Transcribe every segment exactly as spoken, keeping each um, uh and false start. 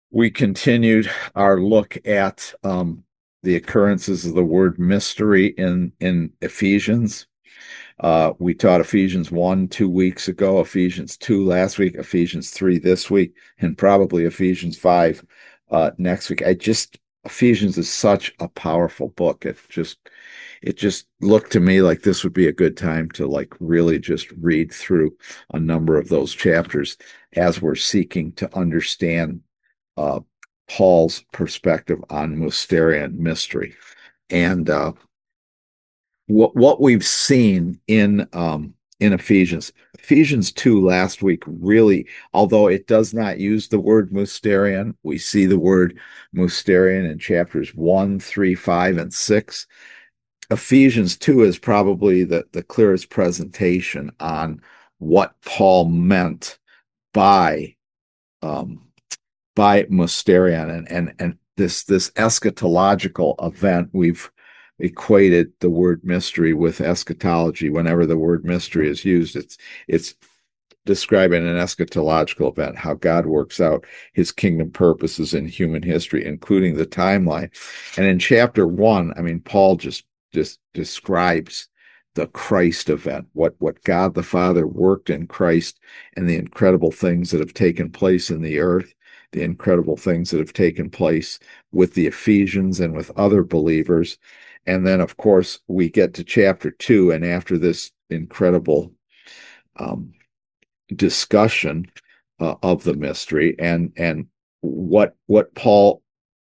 We continued our look at um, the occurrences of the word mystery in, in Ephesians. Uh, we taught Ephesians one two weeks ago, Ephesians two last week, Ephesians three this week, and probably Ephesians five uh, next week. I just, Ephesians is such a powerful book. It just, it just looked to me like this would be a good time to like really just read through a number of those chapters as we're seeking to understand uh, Paul's perspective on Mysterian mystery. And uh, what what we've seen in um, in Ephesians, Ephesians two last week really, although it does not use the word Mysterian, we see the word Mysterian in chapters one, three, five, and six. Ephesians two is probably the, the clearest presentation on what Paul meant by um, by Mysterion and and and this this eschatological event. We've equated the word mystery with eschatology. Whenever the word mystery is used, it's it's describing an eschatological event, how God works out his kingdom purposes in human history, including the timeline. And in chapter one, I mean, Paul just just describes the Christ event, what what God the Father worked in Christ, and the incredible things that have taken place in the earth, the incredible things that have taken place with the Ephesians and with other believers. And then, of course, we get to chapter two, and after this incredible um, discussion uh, of the mystery and and what what Paul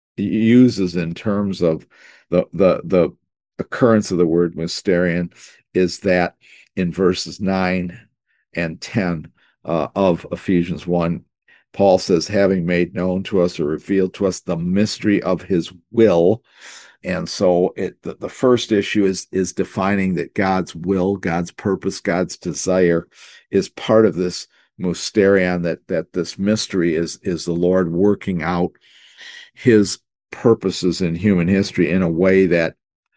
uses in terms of the the the occurrence of the word mysterion is that in verses nine and ten uh, of Ephesians one, Paul says, having made known to us or revealed to us the mystery of his will. And so it the, the first issue is is defining that God's will, God's purpose, God's desire is part of this mysterion, that that this mystery is is the Lord working out his purposes in human history in a way that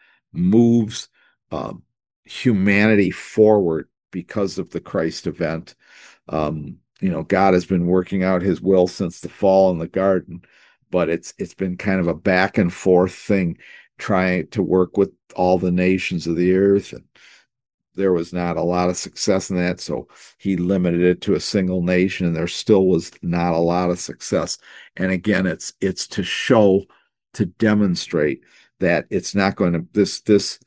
moves um, humanity forward because of the Christ event. Um, you know, God has been working out his will since the fall in the garden, but it's it's been kind of a back and forth thing, trying to work with all the nations of the earth. And there was not a lot of success in that, so he limited it to a single nation, and there still was not a lot of success. And again, it's it's to show, to demonstrate that it's not going to this this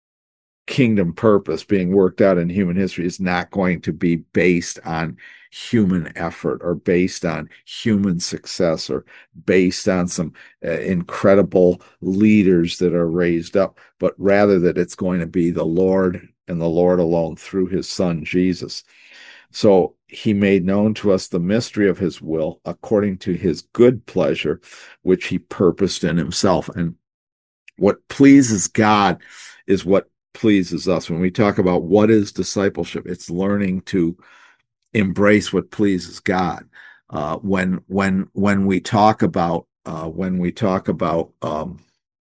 kingdom purpose being worked out in human history is not going to be based on human effort or based on human success or based on some uh, incredible leaders that are raised up, but rather that it's going to be the Lord and the Lord alone through his son Jesus. So he made known to us the mystery of his will according to his good pleasure, which he purposed in himself. And what pleases God is what pleases us. When we talk about what is discipleship, it's learning to embrace what pleases God. Uh, when when when we talk about uh, when we talk about um,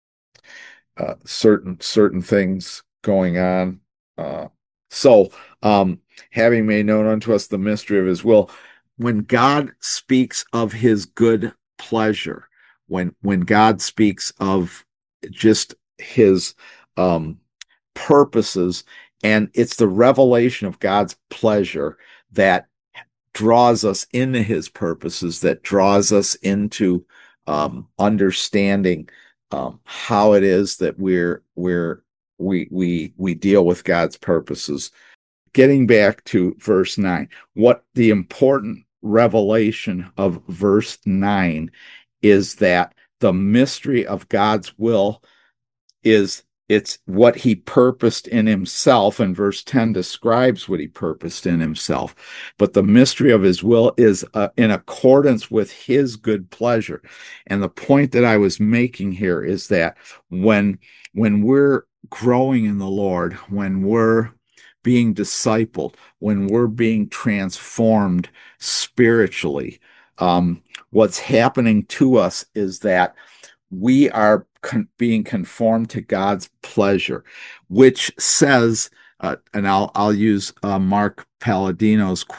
uh, certain certain things going on, uh, so um, having made known unto us the mystery of his will, when God speaks of his good pleasure, when when God speaks of just his um, purposes, and it's the revelation of God's pleasure that draws us into his purposes, that draws us into um, understanding um, how it is that we're we're we we we deal with God's purposes. Getting back to verse nine, what the important revelation of verse nine is that the mystery of God's will is it's what he purposed in himself, and verse ten describes what he purposed in himself. But the mystery of his will is uh, in accordance with his good pleasure. And the point that I was making here is that when when we're growing in the Lord, when we're being discipled, when we're being transformed spiritually, um, what's happening to us is that we are con- being conformed to God's pleasure, which says, uh, and I'll I'll use uh, Mark Palladino's quote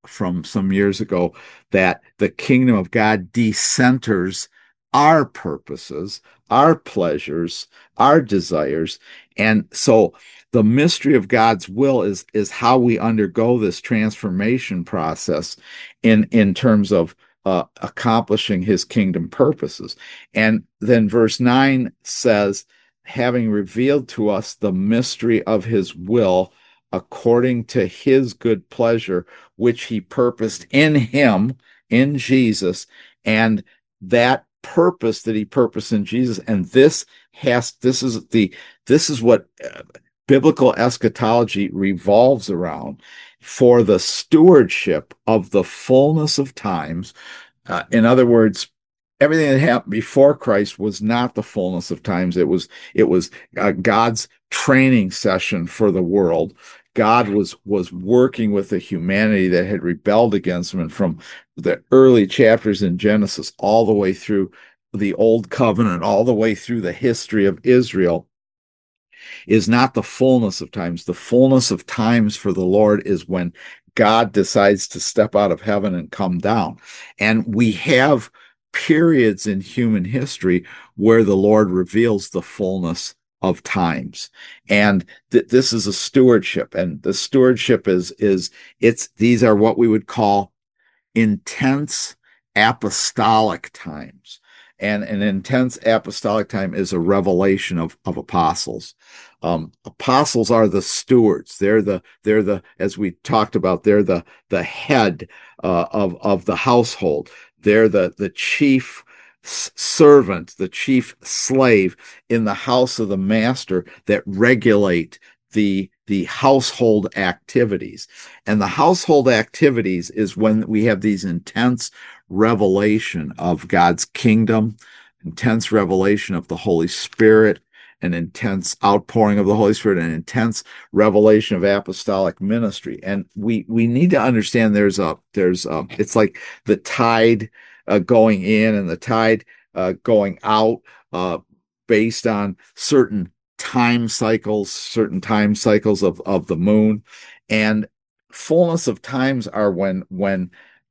from some years ago that the kingdom of God decenters our purposes, our pleasures, our desires. And so the mystery of God's will is, is how we undergo this transformation process in, in terms of uh, accomplishing his kingdom purposes. And then verse nine says, having revealed to us the mystery of his will according to his good pleasure, which he purposed in him, in Jesus, and that purpose that he purposed in Jesus. And this has, this is the, this is what uh, biblical eschatology revolves around for the stewardship of the fullness of times. Uh, in other words, everything that happened before Christ was not the fullness of times. It was, it was uh, God's training session for the world. God was was working with the humanity that had rebelled against him, and from the early chapters in Genesis all the way through the Old Covenant, all the way through the history of Israel, is not the fullness of times. The fullness of times for the Lord is when God decides to step out of heaven and come down. And we have periods in human history where the Lord reveals the fullness of times. And th- this is a stewardship. And the stewardship is, is it's, these are what we would call intense apostolic times. And an intense apostolic time is a revelation of, of apostles. Um, apostles are the stewards. They're the, they're the, as we talked about, they're the, the head uh, of, of the household. They're the, the chief servant, the chief slave in the house of the master that regulate the the household activities. And the household activities is when we have these intense revelation of God's kingdom, intense revelation of the Holy Spirit, an intense outpouring of the Holy Spirit, an intense revelation of apostolic ministry. And we we need to understand there's a there's a, it's like the tide Uh, going in and the tide uh, going out uh, based on certain time cycles, certain time cycles of, of the moon. And fullness of times are when when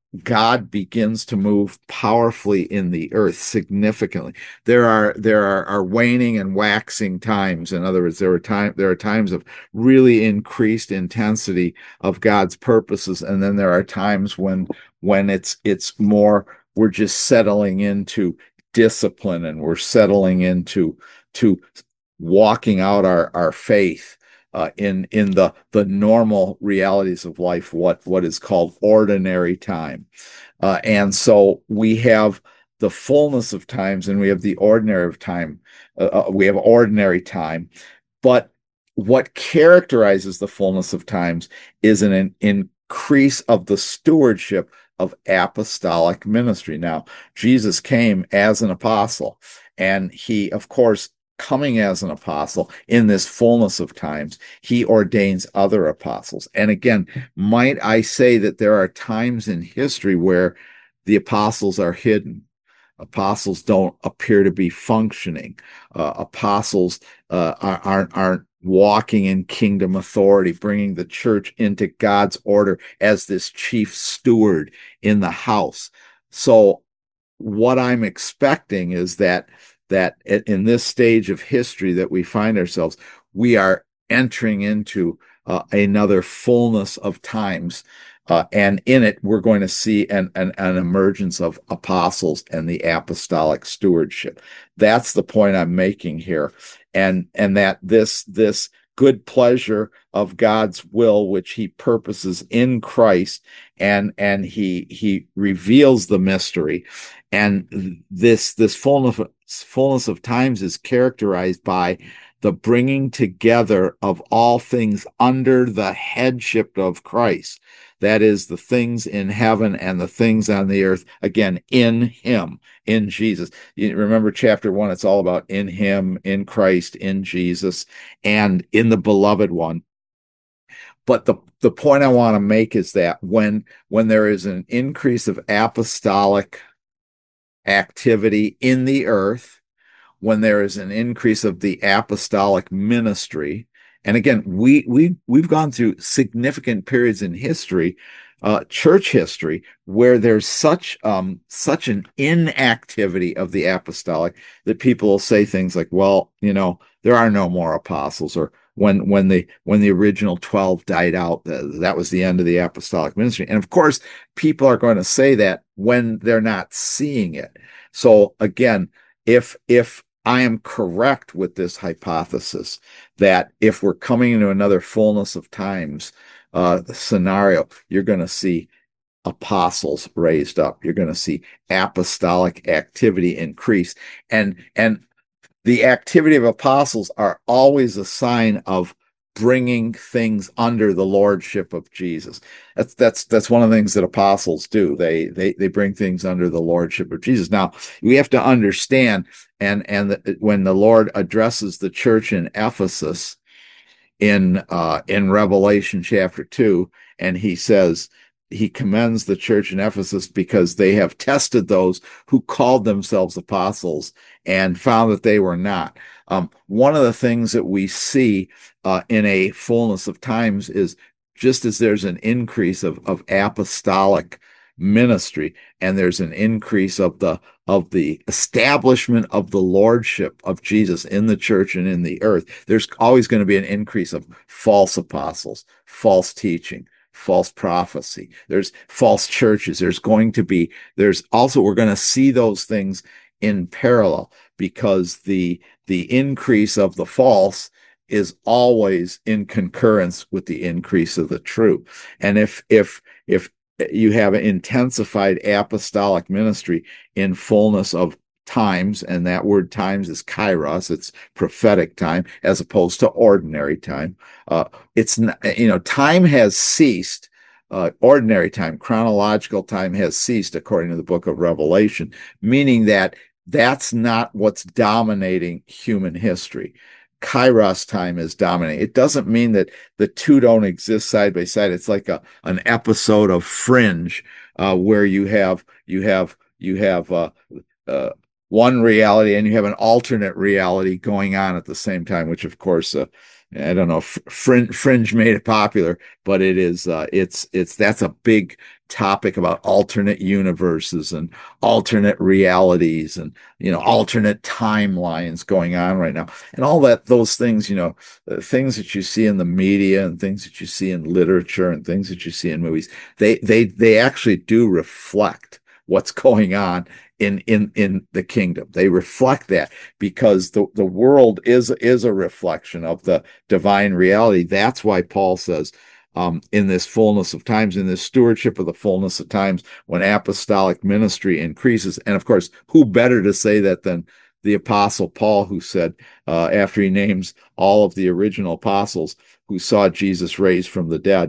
God begins to move powerfully in the earth significantly. There are there are, are waning and waxing times. In other words, there are time there are times of really increased intensity of God's purposes, and then there are times when when it's it's more we're just settling into discipline and we're settling into to walking out our, our faith uh, in in the the normal realities of life, what what is called ordinary time. Uh, and so we have the fullness of times and we have the ordinary of time. Uh, we have ordinary time, but what characterizes the fullness of times is an, an increase of the stewardship of apostolic ministry. Now, Jesus came as an apostle, and he, of course, coming as an apostle in this fullness of times, he ordains other apostles. And again, might I say that there are times in history where the apostles are hidden. Apostles don't appear to be functioning. Uh, apostles uh, aren't aren't walking in kingdom authority, bringing the church into God's order as this chief steward in the house. So what I'm expecting is that that in this stage of history that we find ourselves, we are entering into uh, another fullness of times. Uh, and in it, we're going to see an, an, an emergence of apostles and the apostolic stewardship. That's the point I'm making here. And, and that this, this good pleasure of God's will, which he purposes in Christ, and, and he, he reveals the mystery. And this, this fullness, fullness of times is characterized by the bringing together of all things under the headship of Christ. That is, the things in heaven and the things on the earth, again, in him, in Jesus. You remember chapter one, it's all about in him, in Christ, in Jesus, and in the beloved one. But the, the point I want to make is that when, when there is an increase of apostolic activity in the earth, when there is an increase of the apostolic ministry, and again, we we we've gone through significant periods in history uh, church history where there's such um, such an inactivity of the apostolic that people will say things like, "Well, you know, there are no more apostles," or when when the when the original twelve died out, uh, that was the end of the apostolic ministry. And of course, people are going to say that when they're not seeing it. So again, if if I am correct with this hypothesis that if we're coming into another fullness of times uh, scenario, you're going to see apostles raised up. You're going to see apostolic activity increase, and and the activity of apostles are always a sign of bringing things under the lordship of Jesus. That's that's that's one of the things that apostles do. They they they bring things under the lordship of Jesus. Now, we have to understand, and and the, when the Lord addresses the church in Ephesus in uh in Revelation chapter two, and he says, he commends the church in Ephesus because they have tested those who called themselves apostles and found that they were not. Um, one of the things that we see uh, in a fullness of times is, just as there's an increase of, of apostolic ministry, and there's an increase of the of the establishment of the lordship of Jesus in the church and in the earth, there's always going to be an increase of false apostles, false teaching, false prophecy. There's false churches. There's going to be, there's also, we're going to see those things in parallel, because the the increase of the false is always in concurrence with the increase of the true. And if if if you have an intensified apostolic ministry in fullness of times, and that word times is kairos, it's prophetic time as opposed to ordinary time. Uh, it's not, you know, time has ceased. Uh, ordinary time, chronological time has ceased, according to the book of Revelation, meaning that that's not what's dominating human history. Kairos time is dominating. It doesn't mean that the two don't exist side by side. It's like a an episode of Fringe, uh, where you have you have you have uh, uh, one reality and you have an alternate reality going on at the same time. Which, of course, uh, I don't know, Fringe, Fringe made it popular, but it is uh, it's it's that's a big topic about alternate universes and alternate realities and, you know, alternate timelines going on right now, and all that, those things, you know, uh, things that you see in the media and things that you see in literature and things that you see in movies, they they they actually do reflect what's going on in in in the kingdom. They reflect that, because the the world is is a reflection of the divine reality. That's why Paul says, um, in this fullness of times, in this stewardship of the fullness of times, when apostolic ministry increases. And of course, who better to say that than the apostle Paul, who said, uh, after he names all of the original apostles who saw Jesus raised from the dead,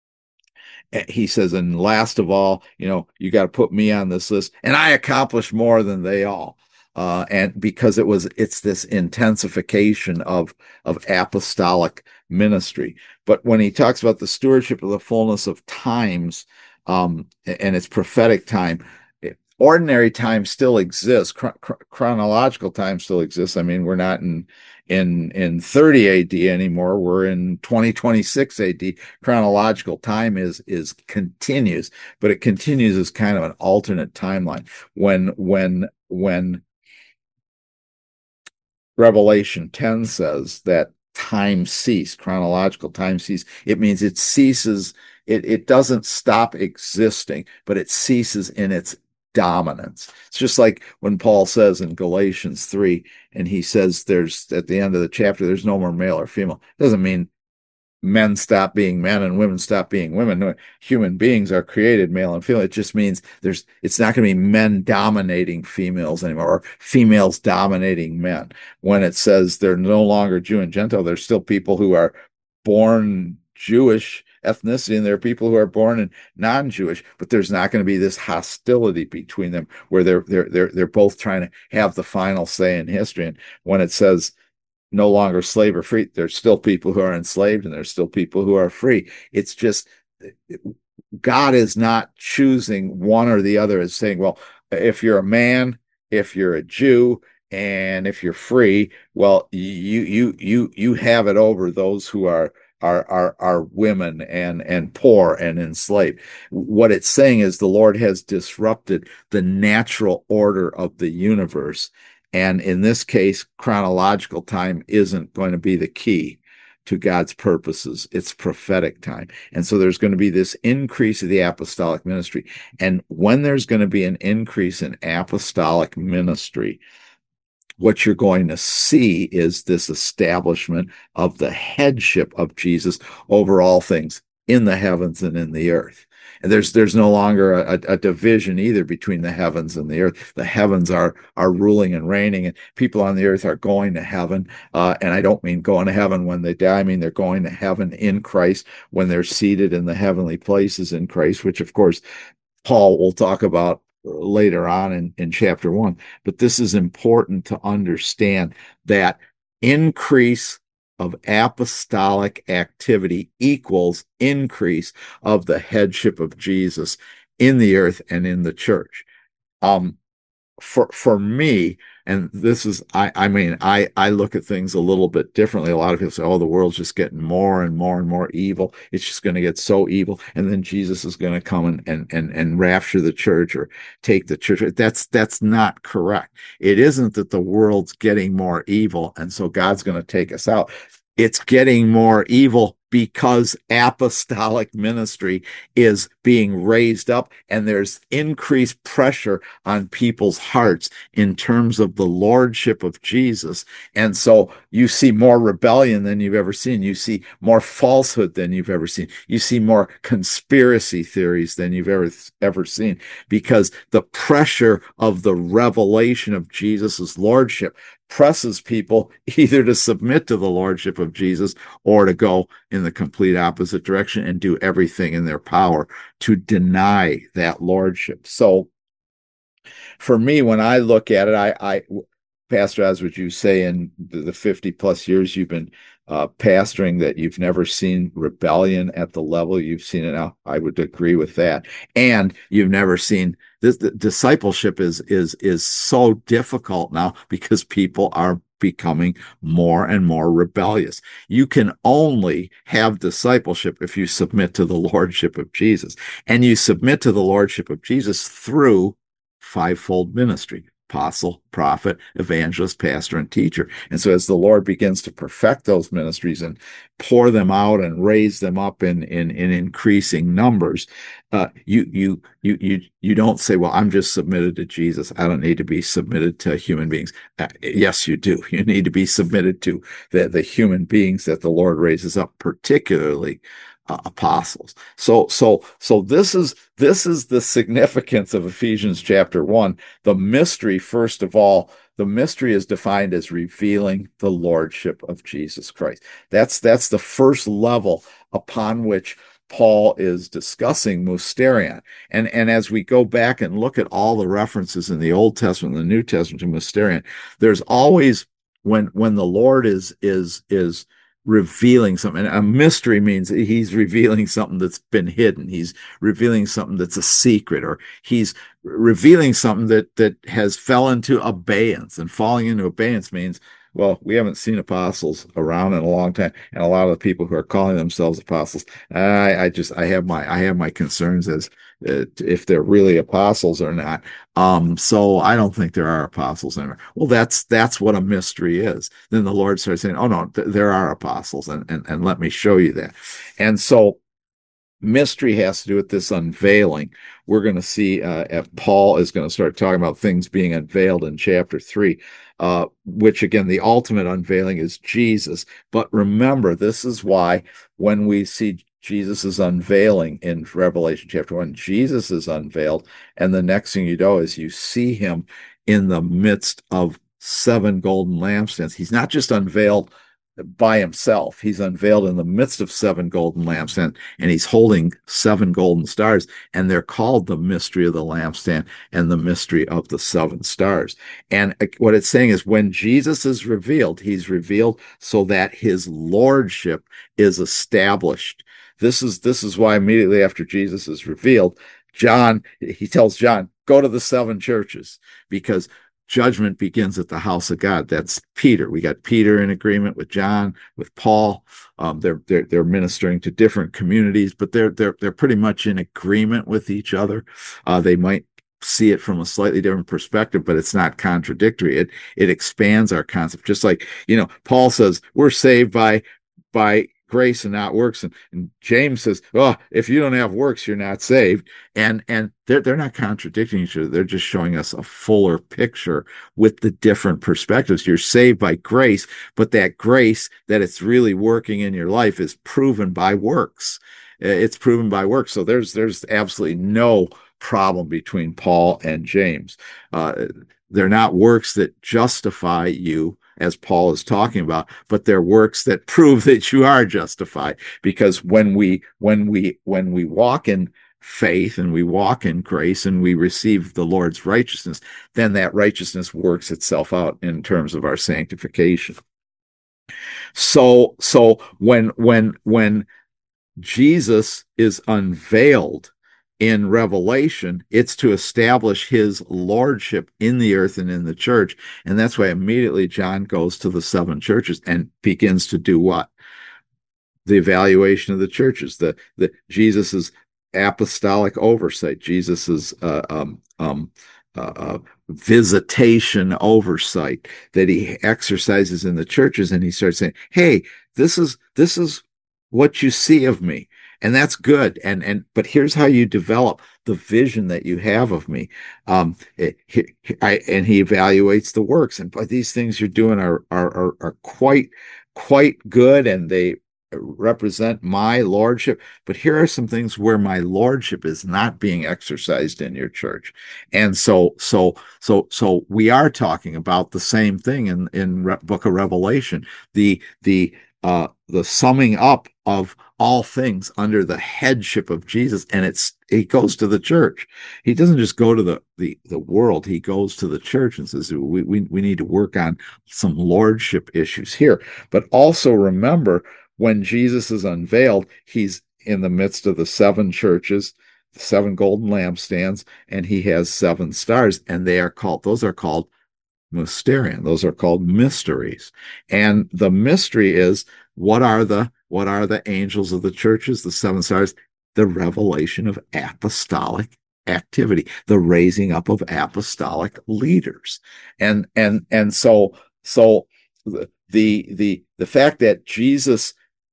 he says, and last of all, you know, you got to put me on this list, and I accomplished more than they all. Uh, and because it was, it's this intensification of of apostolic ministry. But when he talks about the stewardship of the fullness of times, um, and it's prophetic time, ordinary time still exists. Chron- chronological time still exists. I mean, we're not in in in thirty A D anymore. We're in twenty twenty-six A D. Chronological time is is continues, but it continues as kind of an alternate timeline. When when when Revelation ten says that time cease, chronological time cease, it means it ceases. It it doesn't stop existing, but it ceases in its dominance. It's just like when Paul says in Galatians three, and he says there's, at the end of the chapter, there's no more male or female. It doesn't mean men stop being men and women stop being women. No, human beings are created male and female. It just means there's, it's not going to be men dominating females anymore, or females dominating men. When it says they're no longer Jew and Gentile, there's still people who are born Jewish ethnicity, and there are people who are born in non-Jewish, but there's not going to be this hostility between them where they're they're they're they're both trying to have the final say in history. And when it says no longer slave or free, there's still people who are enslaved and there's still people who are free. It's just, God is not choosing one or the other as saying, well, if you're a man, if you're a Jew, and if you're free, well, you you you you have it over those who are are are are women and and poor and enslaved. What it's saying is the Lord has disrupted the natural order of the universe, and in this case, chronological time isn't going to be the key to God's purposes. It's prophetic time. And so there's going to be this increase of the apostolic ministry. And when there's going to be an increase in apostolic ministry, what you're going to see is this establishment of the headship of Jesus over all things in the heavens and in the earth. And there's there's no longer a, a division either between the heavens and the earth. The heavens are are ruling and reigning, and people on the earth are going to heaven. Uh, and I don't mean going to heaven when they die. I mean they're going to heaven in Christ when they're seated in the heavenly places in Christ, which of course Paul will talk about later on in, in chapter one. But this is important to understand that increase of apostolic activity equals increase of the headship of Jesus in the earth and in the church. Um, for for me, and this is, I, I mean, I, I look at things a little bit differently. A lot of people say, oh, the world's just getting more and more and more evil. It's just going to get so evil. And then Jesus is going to come and, and, and, and rapture the church or take the church. That's, that's not correct. It isn't that the world's getting more evil, and so God's going to take us out. It's getting more evil because apostolic ministry is being raised up, and there's increased pressure on people's hearts in terms of the lordship of Jesus. And so you see more rebellion than you've ever seen. You see more falsehood than you've ever seen. You see more conspiracy theories than you've ever, ever seen, because the pressure of the revelation of Jesus's lordship presses people either to submit to the lordship of Jesus or to go in the complete opposite direction and do everything in their power to deny that lordship. So for me, when I look at it, I, I Pastor, as would you say, in the fifty plus years you've been uh, pastoring, that you've never seen rebellion at the level you've seen it now? I would agree with that. And you've never seen this. The discipleship is is is so difficult now because people are becoming more and more rebellious. You can only have discipleship if you submit to the lordship of Jesus, and you submit to the lordship of Jesus through fivefold ministry: apostle, prophet, evangelist, pastor, and teacher. And so as the Lord begins to perfect those ministries and pour them out and raise them up in in, in increasing numbers, uh, you you you you you don't say, well, I'm just submitted to Jesus, I don't need to be submitted to human beings. Uh, yes, you do. You need to be submitted to the, the human beings that the Lord raises up, particularly Uh, apostles. So, so, so this is this is the significance of Ephesians chapter one. The mystery, first of all, the mystery is defined as revealing the lordship of Jesus Christ. That's that's the first level upon which Paul is discussing mysterion. And and as we go back and look at all the references in the Old Testament and the New Testament to mysterion, there's always, when when the Lord is is is revealing something. A mystery means he's revealing something that's been hidden. He's revealing something that's a secret, or he's revealing something that that has fell into abeyance. And falling into abeyance means, well, we haven't seen apostles around in a long time, and a lot of the people who are calling themselves apostles, I, I just I have my I have my concerns as uh, if they're really apostles or not. Um, so I don't think there are apostles anymore. Well, that's that's what a mystery is. Then the Lord starts saying, "Oh no, th- there are apostles, and and and let me show you that." And so mystery has to do with this unveiling. We're going to see uh, Paul is going to start talking about things being unveiled in chapter three, uh, which again, the ultimate unveiling is Jesus. But remember, this is why when we see Jesus is unveiling in Revelation chapter one, Jesus is unveiled, and the next thing you know is you see him in the midst of seven golden lampstands. He's not just unveiled by himself. He's unveiled in the midst of seven golden lampstands, and he's holding seven golden stars, and they're called the mystery of the lampstand and the mystery of the seven stars. And what it's saying is, when Jesus is revealed, he's revealed so that his lordship is established. This is this is why immediately after Jesus is revealed, John, he tells John, go to the seven churches, because judgment begins at the house of God. That's Peter. We got Peter in agreement with John, with Paul. Um, they're, they're they're ministering to different communities, but they're they're they're pretty much in agreement with each other. Uh, they might see it from a slightly different perspective, but it's not contradictory. It it expands our concept. Just like, you know, Paul says we're saved by by grace and not works, and, and James says, "Oh, if you don't have works, you're not saved." And and they're they're not contradicting each other. They're just showing us a fuller picture with the different perspectives. You're saved by grace, but that grace that it's really working in your life is proven by works. It's proven by works. So there's there's absolutely no problem between Paul and James. Uh, they're not works that justify you, as Paul is talking about, but they're works that prove that you are justified. Because when we when we when we walk in faith and we walk in grace and we receive the Lord's righteousness, then that righteousness works itself out in terms of our sanctification. So so when when when Jesus is unveiled in Revelation, it's to establish his lordship in the earth and in the church. And that's why immediately John goes to the seven churches and begins to do what? The evaluation of the churches, the, the Jesus's apostolic oversight, Jesus's uh, um, um, uh, uh, visitation oversight that he exercises in the churches. And he starts saying, hey, this is, this is what you see of me. And that's good. And, and, but here's how you develop the vision that you have of me. Um, it, he, I, and he evaluates the works, and but these things you're doing are, are, are, are quite, quite good. And they represent my lordship. But here are some things where my lordship is not being exercised in your church. And so, so, so, so we are talking about the same thing in, in Re- Book of Revelation, the, the, uh, the summing up of all things under the headship of Jesus. And it's, he goes to the church. He doesn't just go to the, the, the world. He goes to the church and says, we, we, we need to work on some lordship issues here. But also remember, when Jesus is unveiled, he's in the midst of the seven churches, the seven golden lampstands, and he has seven stars, and they are called, those are called mysterion. Those are called mysteries. And the mystery is, what are the, what are the angels of the churches, the seven stars? The revelation of apostolic activity, the raising up of apostolic leaders. And, and, and so, so the, the, the fact that Jesus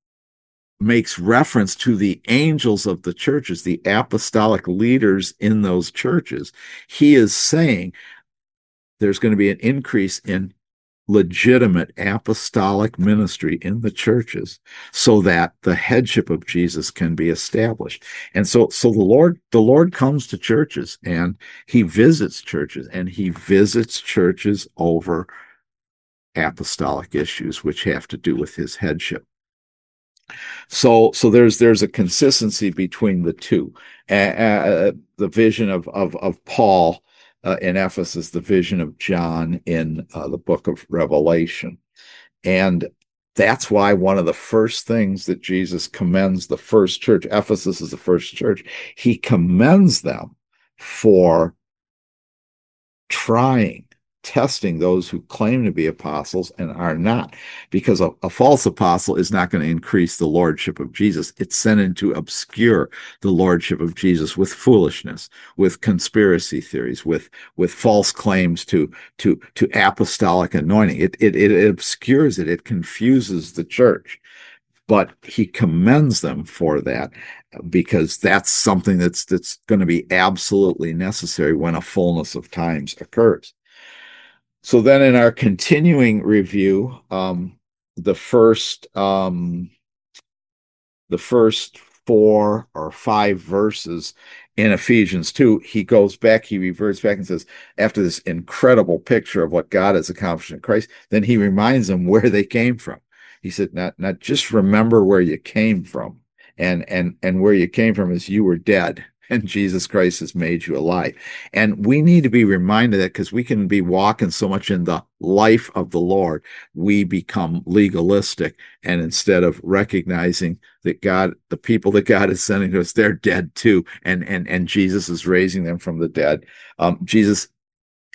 makes reference to the angels of the churches, the apostolic leaders in those churches, he is saying there's going to be an increase in legitimate apostolic ministry in the churches so that the headship of Jesus can be established. And so, so the Lord, the Lord comes to churches and he visits churches, and he visits churches over apostolic issues, which have to do with his headship. So, so there's there's a consistency between the two. Uh, uh, the vision of of of Paul uh, in Ephesus, the vision of John in uh, the book of Revelation, and that's why one of the first things that Jesus commends the first church, Ephesus is the first church, he commends them for trying, testing those who claim to be apostles and are not, because a, a false apostle is not going to increase the lordship of Jesus. It's sent in to obscure the lordship of Jesus with foolishness, with conspiracy theories, with with false claims to to to apostolic anointing. It it, it obscures it. It confuses the church. But he commends them for that, because that's something that's that's going to be absolutely necessary when a fullness of times occurs. So then in our continuing review, um, the first um, the first four or five verses in Ephesians two, he goes back, he reverts back and says, after this incredible picture of what God has accomplished in Christ, then he reminds them where they came from. He said, not, not just remember where you came from. And, and, and where you came from is you were dead, and Jesus Christ has made you alive. And we need to be reminded of that, because we can be walking so much in the life of the Lord, we become legalistic. And instead of recognizing that God, the people that God is sending to us, they're dead too. And, and, and Jesus is raising them from the dead. Um, Jesus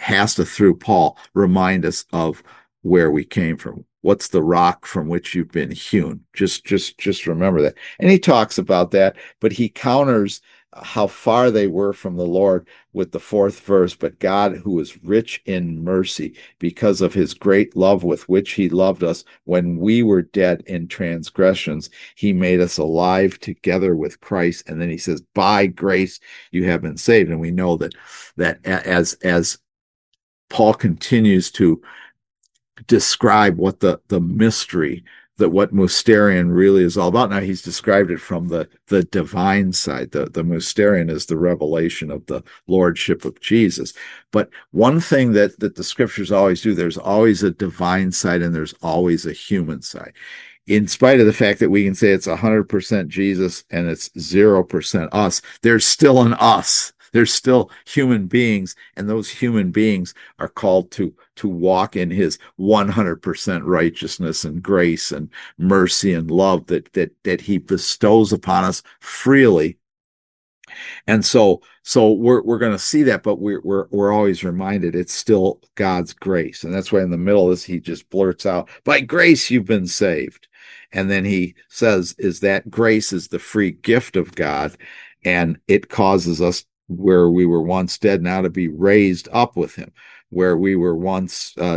has to, through Paul, remind us of where we came from. What's the rock from which you've been hewn? Just, just, just remember that. And he talks about that, but he counters how far they were from the Lord with the fourth verse. But God, who is rich in mercy, because of his great love with which he loved us, when we were dead in transgressions, he made us alive together with Christ. And then he says, by grace you have been saved. And we know that that as as Paul continues to describe what the the mystery, that what Mysterion really is all about. Now he's described it from the the divine side. The the Mysterion is the revelation of the lordship of Jesus. But one thing that that the scriptures always do, there's always a divine side and there's always a human side. In spite of the fact that we can say it's one hundred percent Jesus and it's zero percent us, there's still an us. There's still human beings, and those human beings are called to to walk in his one hundred percent righteousness and grace and mercy and love that that that he bestows upon us freely. And so so we're we're going to see that, but we're we're we're always reminded it's still God's grace. And that's why in the middle of this he just blurts out, by grace you've been saved. And then he says, is that grace is the free gift of God, and it causes us, where we were once dead, now to be raised up with him. Where we were once uh,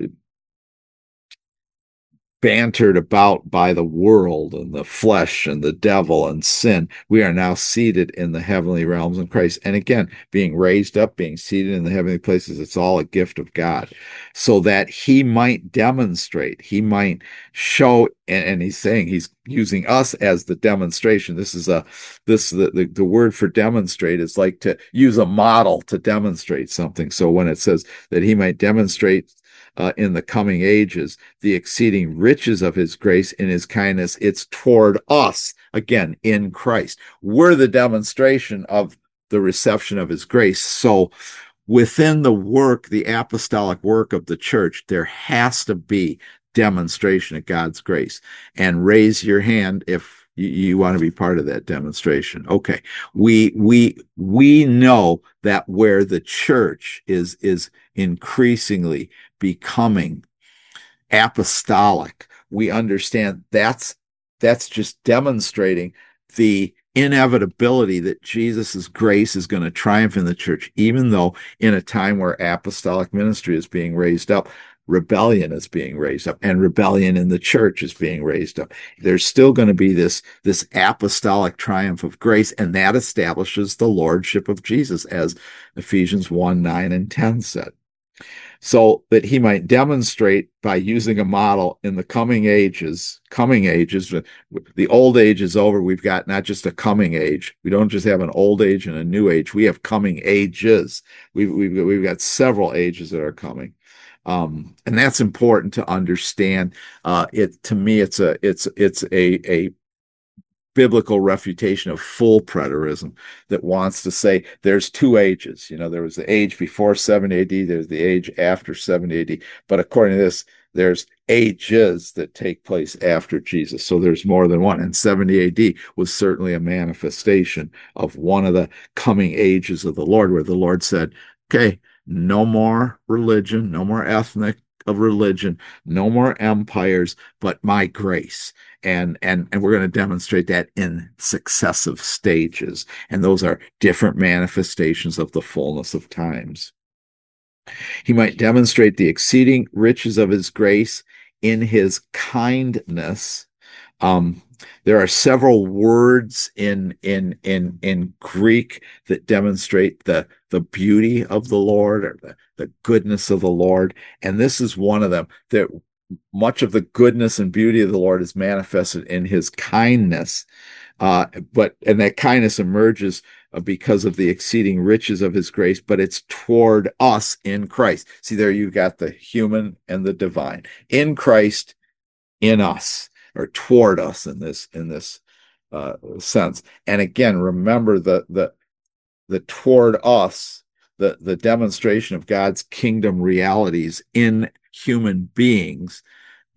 bantered about by the world and the flesh and the devil and sin, we are now seated in the heavenly realms in Christ. And again, being raised up, being seated in the heavenly places, it's all a gift of God, so that he might demonstrate, he might show, and, and he's saying he's using us as the demonstration. This is a this the, the the word for demonstrate is like to use a model to demonstrate something. So when it says that he might demonstrate Uh, in the coming ages the exceeding riches of his grace in his kindness, it's toward us, again, in Christ. We're the demonstration of the reception of his grace. So within the work, the apostolic work of the church, there has to be demonstration of God's grace. And raise your hand if you, you want to be part of that demonstration. Okay, we we we know that where the church is is increasingly becoming apostolic, we understand that's that's just demonstrating the inevitability that Jesus's grace is going to triumph in the church, even though in a time where apostolic ministry is being raised up, rebellion is being raised up, and rebellion in the church is being raised up. There's still going to be this, this apostolic triumph of grace, and that establishes the lordship of Jesus, as Ephesians one, nine, and ten said. So that he might demonstrate by using a model in the coming ages, coming ages, the old age is over. We've got not just a coming age. We don't just have an old age and a new age. We have coming ages. We've, we've, we've got several ages that are coming. Um, and that's important to understand. Uh, it, to me, it's a, it's, it's a, a biblical refutation of full preterism that wants to say there's two ages. You know, there was the age before seventy A D, there's the age after seventy A D. But according to this, there's ages that take place after Jesus. So there's more than one. And seventy A D was certainly a manifestation of one of the coming ages of the Lord, where the Lord said, okay, no more religion, no more ethnic of religion, no more empires, but my grace. And, and, and we're going to demonstrate that in successive stages. And those are different manifestations of the fullness of times. He might demonstrate the exceeding riches of his grace in his kindness. Um, there are several words in in in in Greek that demonstrate the the beauty of the Lord, or the, the goodness of the Lord, and this is one of them. That much of the goodness and beauty of the Lord is manifested in his kindness, uh, but and that kindness emerges because of the exceeding riches of his grace, but it's toward us in Christ. See, there you've got the human and the divine. In Christ, in us, or toward us in this in this uh, sense. And again, remember the the the toward us, the the demonstration of God's kingdom realities in human beings,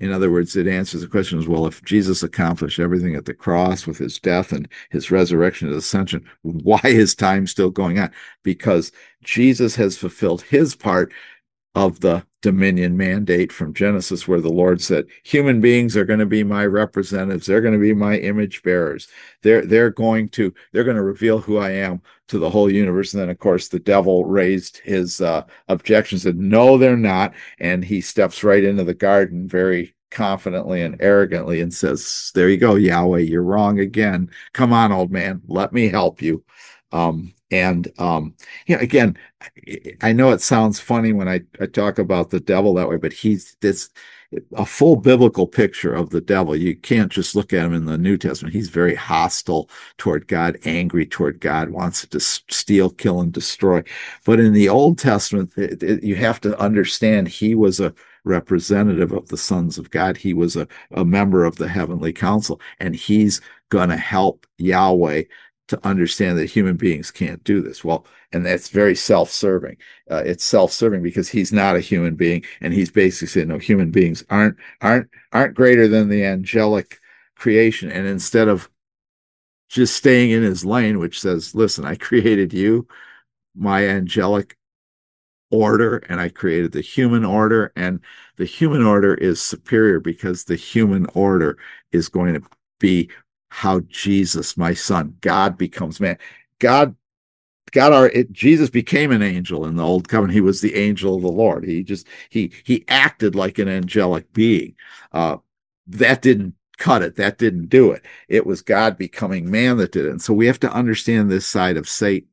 In other words, it answers the question as well, if Jesus accomplished everything at the cross with his death and his resurrection and ascension, why is time still going on? Because Jesus has fulfilled his part of the dominion mandate from Genesis, where the Lord said, human beings are going to be my representatives. They're going to be my image bearers. They're, they're going to, they're going to reveal who I am to the whole universe. And then, of course, the devil raised his uh, objections, said, no, they're not. And he steps right into the garden very confidently and arrogantly and says, there you go, Yahweh, you're wrong again. Come on, old man, let me help you. Um, and, um, you know, again, I know it sounds funny when I, I talk about the devil that way, but he's this a full biblical picture of the devil. You can't just look at him in the New Testament. He's very hostile toward God, angry toward God, wants to steal, kill, and destroy. But in the Old Testament, it, it, you have to understand he was a representative of the sons of God. He was a, a member of the heavenly council, and he's going to help Yahweh to understand that human beings can't do this. Well, and that's very self-serving. Uh, it's self-serving because he's not a human being, and he's basically saying, no, human beings aren't aren't aren't greater than the angelic creation. And instead of just staying in his lane, which says, listen, I created you, my angelic order, and I created the human order, and the human order is superior because the human order is going to be how Jesus, my son, God becomes man. God, God, our it, Jesus became an angel in the old covenant. He was the angel of the Lord. He just he he acted like an angelic being. Uh, that didn't cut it. That didn't do it. It was God becoming man that did it. And so we have to understand this side of Satan.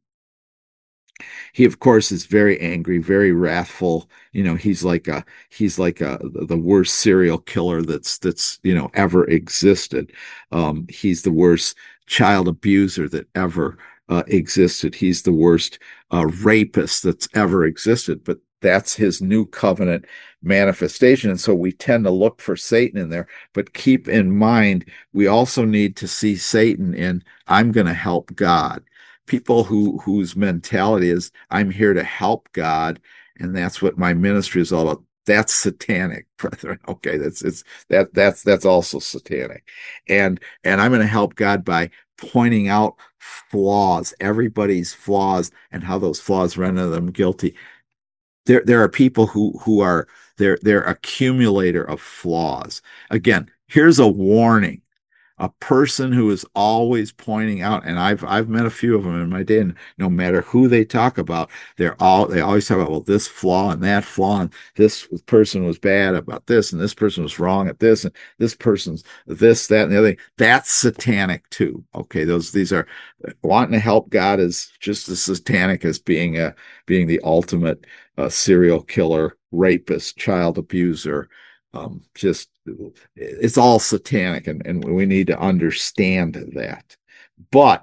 He, of course, is very angry, very wrathful. You know, he's like a he's like a the worst serial killer that's that's you know ever existed. Um, he's the worst child abuser that ever uh, existed. He's the worst uh, rapist that's ever existed. But that's his new covenant manifestation, and so we tend to look for Satan in there. But keep in mind, we also need to see Satan in I'm going to help God. People who whose mentality is I'm here to help God, and that's what my ministry is all about. That's satanic, brethren. Okay, that's it's that that's that's also satanic, and and I'm going to help God by pointing out flaws, everybody's flaws, and how those flaws render them guilty. There there are people who who are they're they're accumulator of flaws. Again, here's a warning. A person who is always pointing out, and I've I've met a few of them in my day, and no matter who they talk about, they're all they always talk about, well, this flaw and that flaw, and this person was bad about this, and this person was wrong at this, and this person's this, that, and the other thing. That's satanic too. Okay, those these are wanting to help God is just as satanic as being a being the ultimate uh, serial killer, rapist, child abuser. Um, just it's all satanic, and, and we need to understand that. But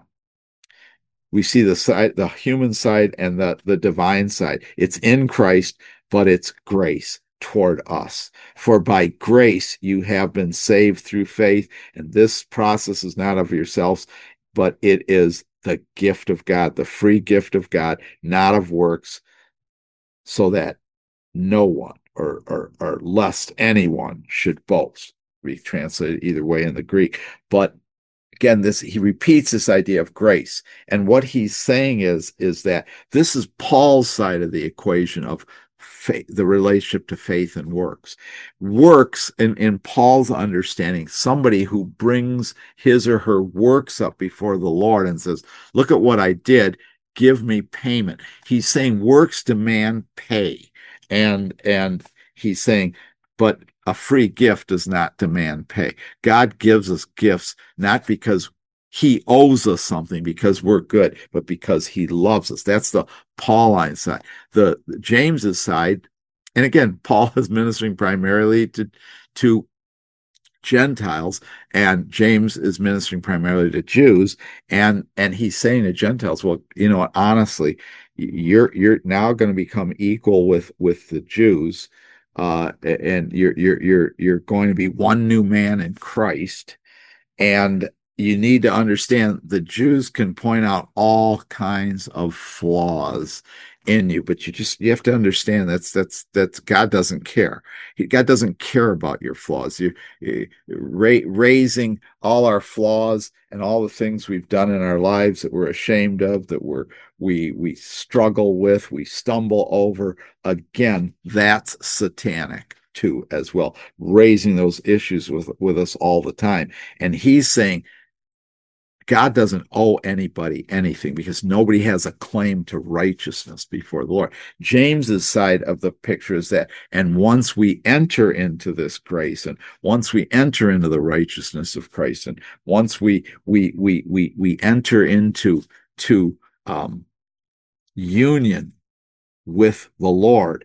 we see the side, the human side and the, the divine side. It's in Christ, but it's grace toward us. For by grace you have been saved through faith, and this process is not of yourselves, but it is the gift of God, the free gift of God, not of works, so that no one or, or, or lest anyone should boast. Be translated either way in the Greek. But again, this he repeats this idea of grace. And what he's saying is, is that this is Paul's side of the equation of faith, the relationship to faith and works. Works, in, in Paul's understanding, somebody who brings his or her works up before the Lord and says, look at what I did, give me payment. He's saying works demand pay. And and he's saying, but a free gift does not demand pay. God gives us gifts not because he owes us something because we're good, but because he loves us. That's the Pauline side. The, the James's side, and again, Paul is ministering primarily to to Gentiles, and James is ministering primarily to Jews, and and he's saying to Gentiles, well, you know what, honestly, you're you're now going to become equal with with the Jews, uh, and you're you're you're you're going to be one new man in Christ, and you need to understand the Jews can point out all kinds of flaws in you, but you just you have to understand that's that's that's God doesn't care. He, God doesn't care about your flaws. You, you ra raising all our flaws and all the things we've done in our lives that we're ashamed of, that we're we we struggle with, we stumble over. Again, that's satanic too, as well, raising those issues with with us all the time. And he's saying God doesn't owe anybody anything because nobody has a claim to righteousness before the Lord. James's side of the picture is that, and once we enter into this grace, and once we enter into the righteousness of Christ, and once we we we we we enter into to um, union with the Lord,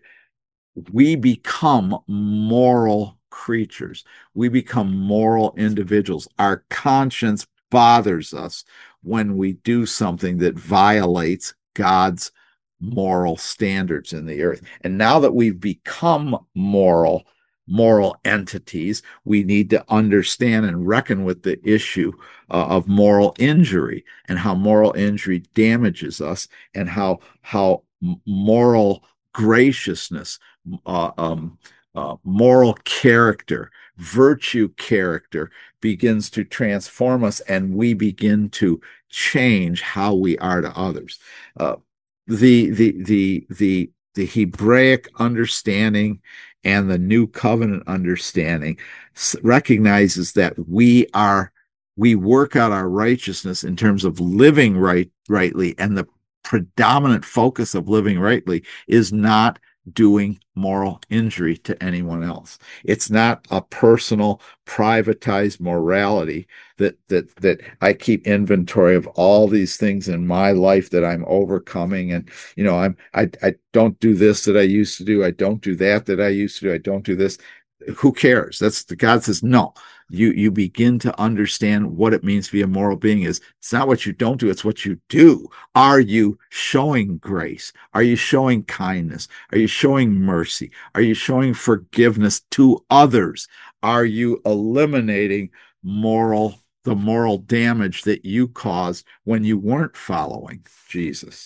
we become moral creatures. We become moral individuals. Our conscience bothers us when we do something that violates God's moral standards in the earth. And now that we've become moral, moral entities, we need to understand and reckon with the issue uh, of moral injury and how moral injury damages us, and how how moral graciousness, uh, um, uh, moral character, virtue character begins to transform us, and we begin to change how we are to others. Uh, the the the the the Hebraic understanding and the New Covenant understanding recognizes that we are we work out our righteousness in terms of living right rightly, and the predominant focus of living rightly is not doing moral injury to anyone else. It's not a personal, privatized morality that that that I keep inventory of all these things in my life that I'm overcoming, and you know, I'm I I don't do this that I used to do, I don't do that that I used to do, I don't do this. Who cares? That's the God says no. You you begin to understand what it means to be a moral being. Is it's not what you don't do, it's what you do. Are you showing grace? Are you showing kindness? Are you showing mercy? Are you showing forgiveness to others? Are you eliminating moral the moral damage that you caused when you weren't following Jesus?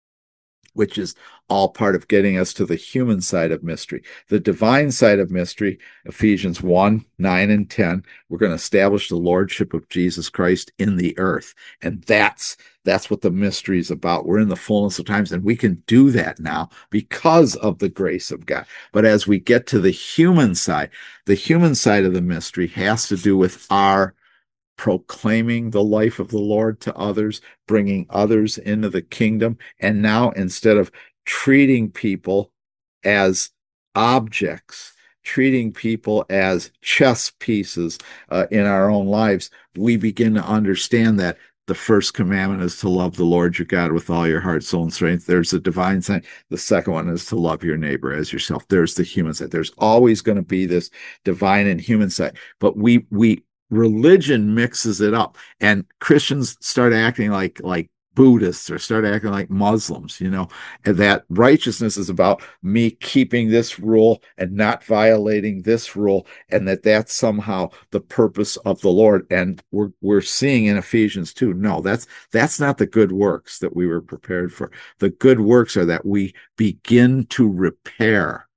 Which is all part of getting us to the human side of mystery. The divine side of mystery, Ephesians one, nine, and ten, we're going to establish the lordship of Jesus Christ in the earth. And that's that's what the mystery is about. We're in the fullness of times, and we can do that now because of the grace of God. But as we get to the human side, the human side of the mystery has to do with our proclaiming the life of the Lord to others, bringing others into the kingdom. And now, instead of treating people as objects, treating people as chess pieces uh, in our own lives, we begin to understand that the first commandment is to love the Lord your God with all your heart, soul, and strength. There's the divine side. The second one is to love your neighbor as yourself. There's the human side. There's always going to be this divine and human side. But we we religion mixes it up, and Christians start acting like like Buddhists, or start acting like Muslims, you know, and that righteousness is about me keeping this rule and not violating this rule, and that that's somehow the purpose of the Lord. And we're we're seeing in Ephesians two, no, that's that's not the good works that we were prepared for. The good works are that we begin to repair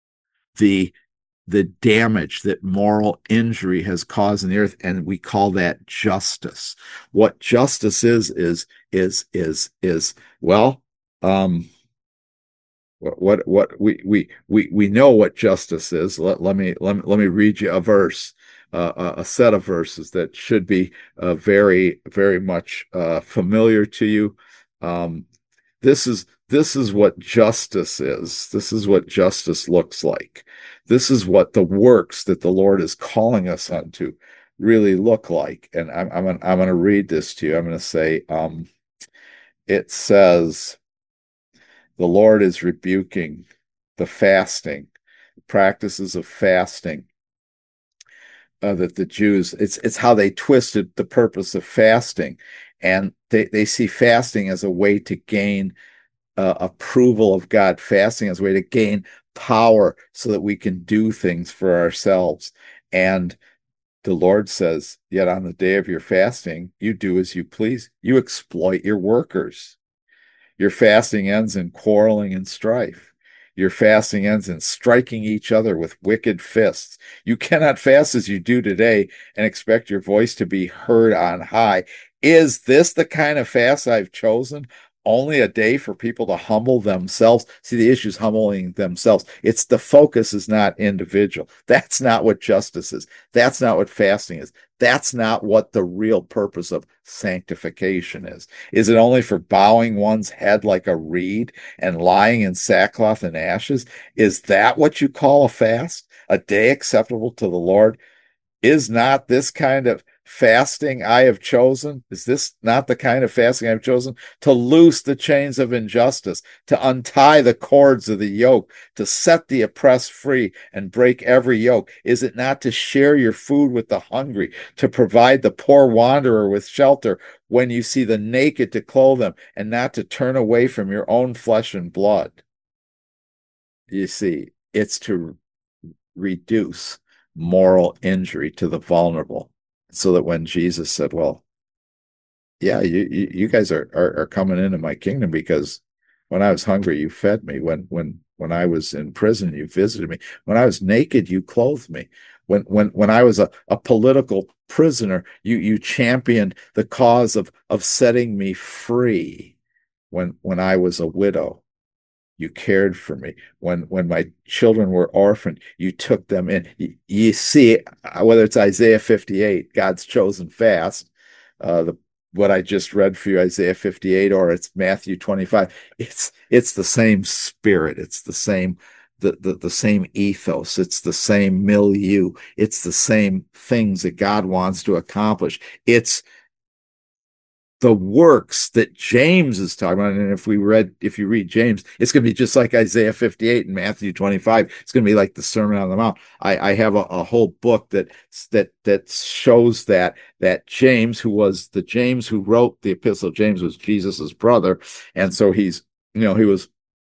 the the damage that moral injury has caused in the earth, and we call that justice. What justice is is is is is well, um, what what we we we we know what justice is. Let, let me let me let me read you a verse, uh, a set of verses that should be uh, very very much uh, familiar to you. Um, this is this is what justice is. This is what justice looks like. This is what the works that the Lord is calling us unto really look like. And I'm I'm gonna, I'm going to read this to you. I'm going to say, um, it says, the Lord is rebuking the fasting, practices of fasting uh, that the Jews. It's it's how they twisted the purpose of fasting, and they they see fasting as a way to gain uh, approval of God, fasting as a way to gain power so that we can do things for ourselves. And the Lord says, yet on the day of your fasting, you do as you please. You exploit your workers. Your fasting ends in quarreling and strife. Your fasting ends in striking each other with wicked fists. You cannot fast as you do today and expect your voice to be heard on high. Is this the kind of fast I've chosen? Only a day for people to humble themselves. See, the issue is humbling themselves. It's the focus is not individual. That's not what justice is. That's not what fasting is. That's not what the real purpose of sanctification is. Is it only for bowing one's head like a reed and lying in sackcloth and ashes? Is that what you call a fast? A day acceptable to the Lord? Is not this kind of fasting I have chosen? Is this not the kind of fasting I've chosen? To loose the chains of injustice, to untie the cords of the yoke, to set the oppressed free and break every yoke? Is it not to share your food with the hungry, to provide the poor wanderer with shelter when you see the naked, to clothe them, and not to turn away from your own flesh and blood? You see, it's to reduce moral injury to the vulnerable, so that when Jesus said, well, yeah, you you, you guys are, are are coming into my kingdom because when I was hungry, you fed me. When when when I was in prison, you visited me. When I was naked, you clothed me. When when when I was a, a political prisoner, you you championed the cause of of setting me free. When when I was a widow, you cared for me. When when my children were orphaned, you took them in. You, you see, whether it's Isaiah fifty-eight, God's chosen fast, uh, the what I just read for you, Isaiah fifty-eight, or it's Matthew twenty-five. It's it's the same spirit. It's the same the, the the same ethos. It's the same milieu. It's the same things that God wants to accomplish. It's the works that James is talking about. And if we read, if you read James, it's going to be just like Isaiah fifty-eight and Matthew twenty-five. It's going to be like the Sermon on the Mount. I, I have a, a whole book that that that shows that that James, who was the James who wrote the Epistle, James was Jesus's brother, and so he's you know he was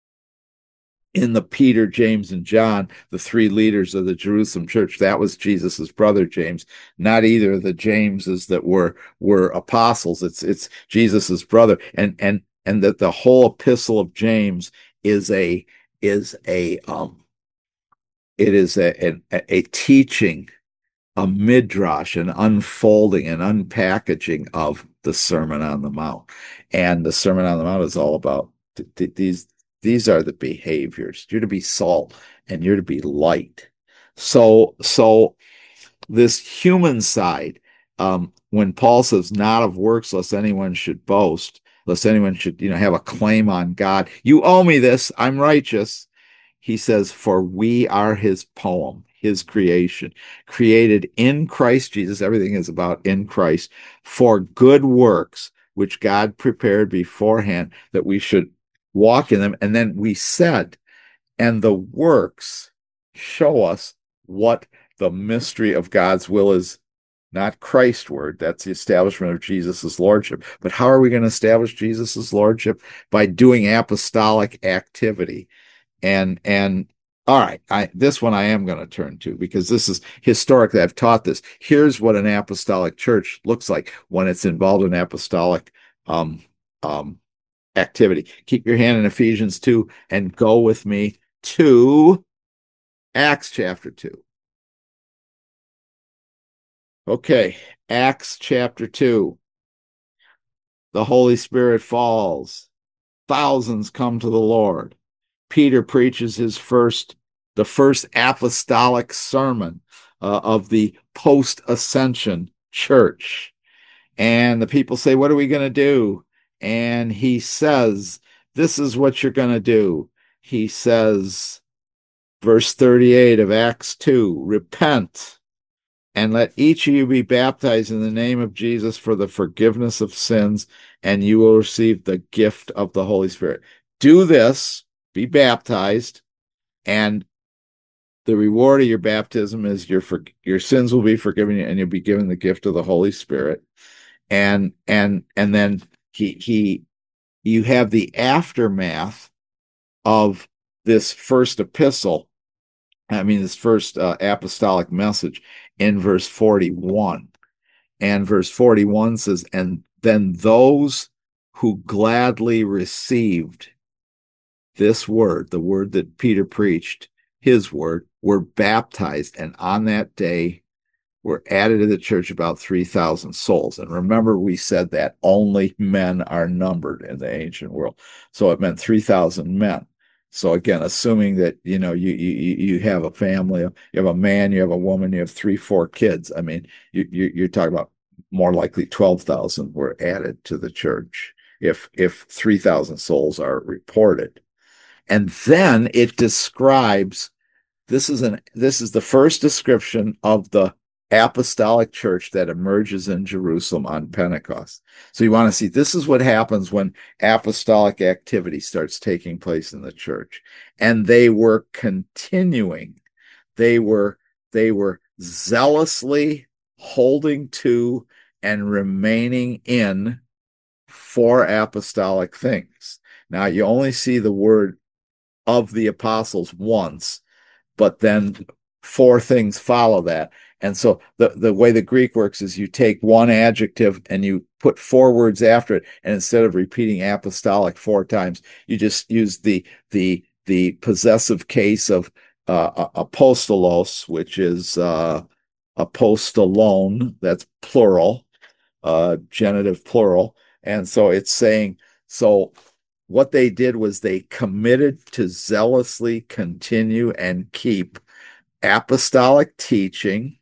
in the Peter, James, and John, the three leaders of the Jerusalem church. That was Jesus's brother James, not either of the Jameses that were were apostles. It's it's Jesus's brother, and and and that the whole epistle of James is a is a um it is a a, a teaching, a midrash, an unfolding, an unpackaging of the Sermon on the Mount. And the Sermon on the Mount is all about th- th- these these are the behaviors. You're to be salt and you're to be light. So, so this human side, um, when Paul says, not of works, lest anyone should boast, lest anyone should, you know, have a claim on God. You owe me this. I'm righteous. He says, for we are his poem, his creation, created in Christ Jesus. Everything is about in Christ for good works, which God prepared beforehand that we should walk in them. And then we said, and the works show us what the mystery of God's will is. Not Christ's word. That's the establishment of Jesus's lordship. But how are we going to establish Jesus's lordship? By doing apostolic activity. And and all right, I this one I am going to turn to because this is historically I've taught this. Here's what an apostolic church looks like when it's involved in apostolic um um activity. Keep your hand in Ephesians two and go with me to Acts chapter two. Okay, Acts chapter two. The Holy Spirit falls. Thousands come to the Lord. Peter preaches his first, the first apostolic sermon uh, of the post-ascension church. And the people say, what are we going to do? And he says, this is what you're going to do. He says, verse thirty-eight of Acts two, repent and let each of you be baptized in the name of Jesus for the forgiveness of sins, and you will receive the gift of the Holy Spirit. Do this, be baptized, and the reward of your baptism is your for, your sins will be forgiven you, and you'll be given the gift of the Holy Spirit. And and and then he he you have the aftermath of this first epistle. I mean, this first uh, apostolic message in verse forty-one. And verse forty-one says, and then those who gladly received this word, the word that Peter preached, his word, were baptized. And on that day were added to the church about three thousand souls. And remember, we said that only men are numbered in the ancient world. So it meant three thousand men. So again, assuming that, you know, you, you, you have a family, you have a man, you have a woman, you have three, four kids. I mean, you, you, you're talking about more likely twelve thousand were added to the church if, if three thousand souls are reported. And then it describes, this is an, this is the first description of the apostolic church that emerges in Jerusalem on Pentecost. So you want to see, this is what happens when apostolic activity starts taking place in the church. And they were continuing. They were, they were zealously holding to and remaining in four apostolic things. Now, you only see the word of the apostles once, but then four things follow that. And so the, the way the Greek works is you take one adjective and you put four words after it, and instead of repeating apostolic four times, you just use the the the possessive case of uh, apostolos, which is uh, apostolon, that's plural, uh, genitive plural. And so it's saying, so what they did was they committed to zealously continue and keep apostolic teaching,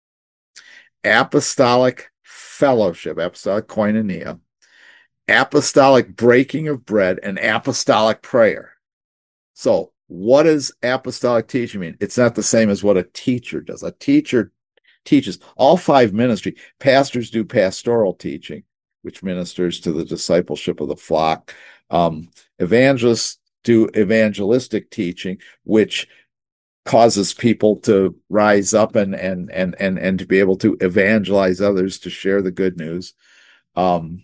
apostolic fellowship, apostolic koinonia, apostolic breaking of bread, and apostolic prayer. So what does apostolic teaching mean? It's not the same as what a teacher does. A teacher teaches all five ministry. Pastors do pastoral teaching, which ministers to the discipleship of the flock. Um, evangelists do evangelistic teaching, which causes people to rise up and and and and and to be able to evangelize others, to share the good news. Um,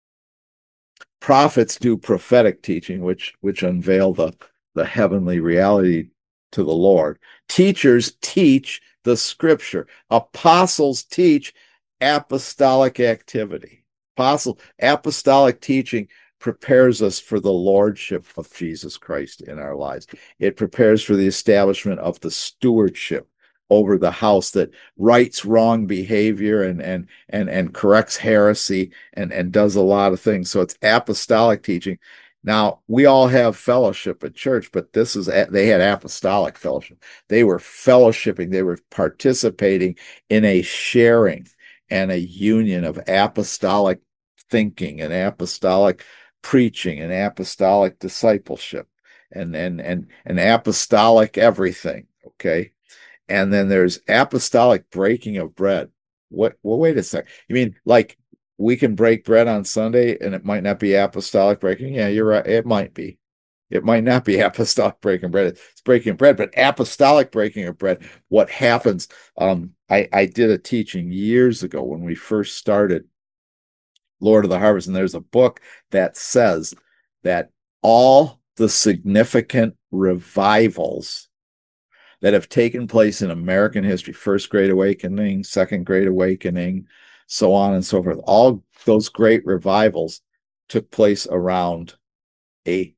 prophets do prophetic teaching, which which unveil the the heavenly reality to the Lord. Teachers teach the scripture. Apostles teach apostolic activity. Apostle apostolic teaching prepares us for the lordship of Jesus Christ in our lives. It prepares for the establishment of the stewardship over the house that rights wrong behavior and and and and corrects heresy and and does a lot of things. So it's apostolic teaching. Now, we all have fellowship at church, but this is, they had apostolic fellowship. They were fellowshipping, they were participating in a sharing and a union of apostolic thinking and apostolic preaching and apostolic discipleship and and and, and apostolic everything. Okay. And then there's apostolic breaking of bread. What, well, wait a sec. You mean like we can break bread on Sunday and it might not be apostolic breaking? Yeah, you're right. It might be. It might not be apostolic breaking bread. It's breaking bread, but apostolic breaking of bread. What happens? Um, I, I did a teaching years ago when we first started Lord of the Harvest, and there's a book that says that all the significant revivals that have taken place in American history, First Great Awakening, Second Great Awakening, so on and so forth, all those great revivals took place around a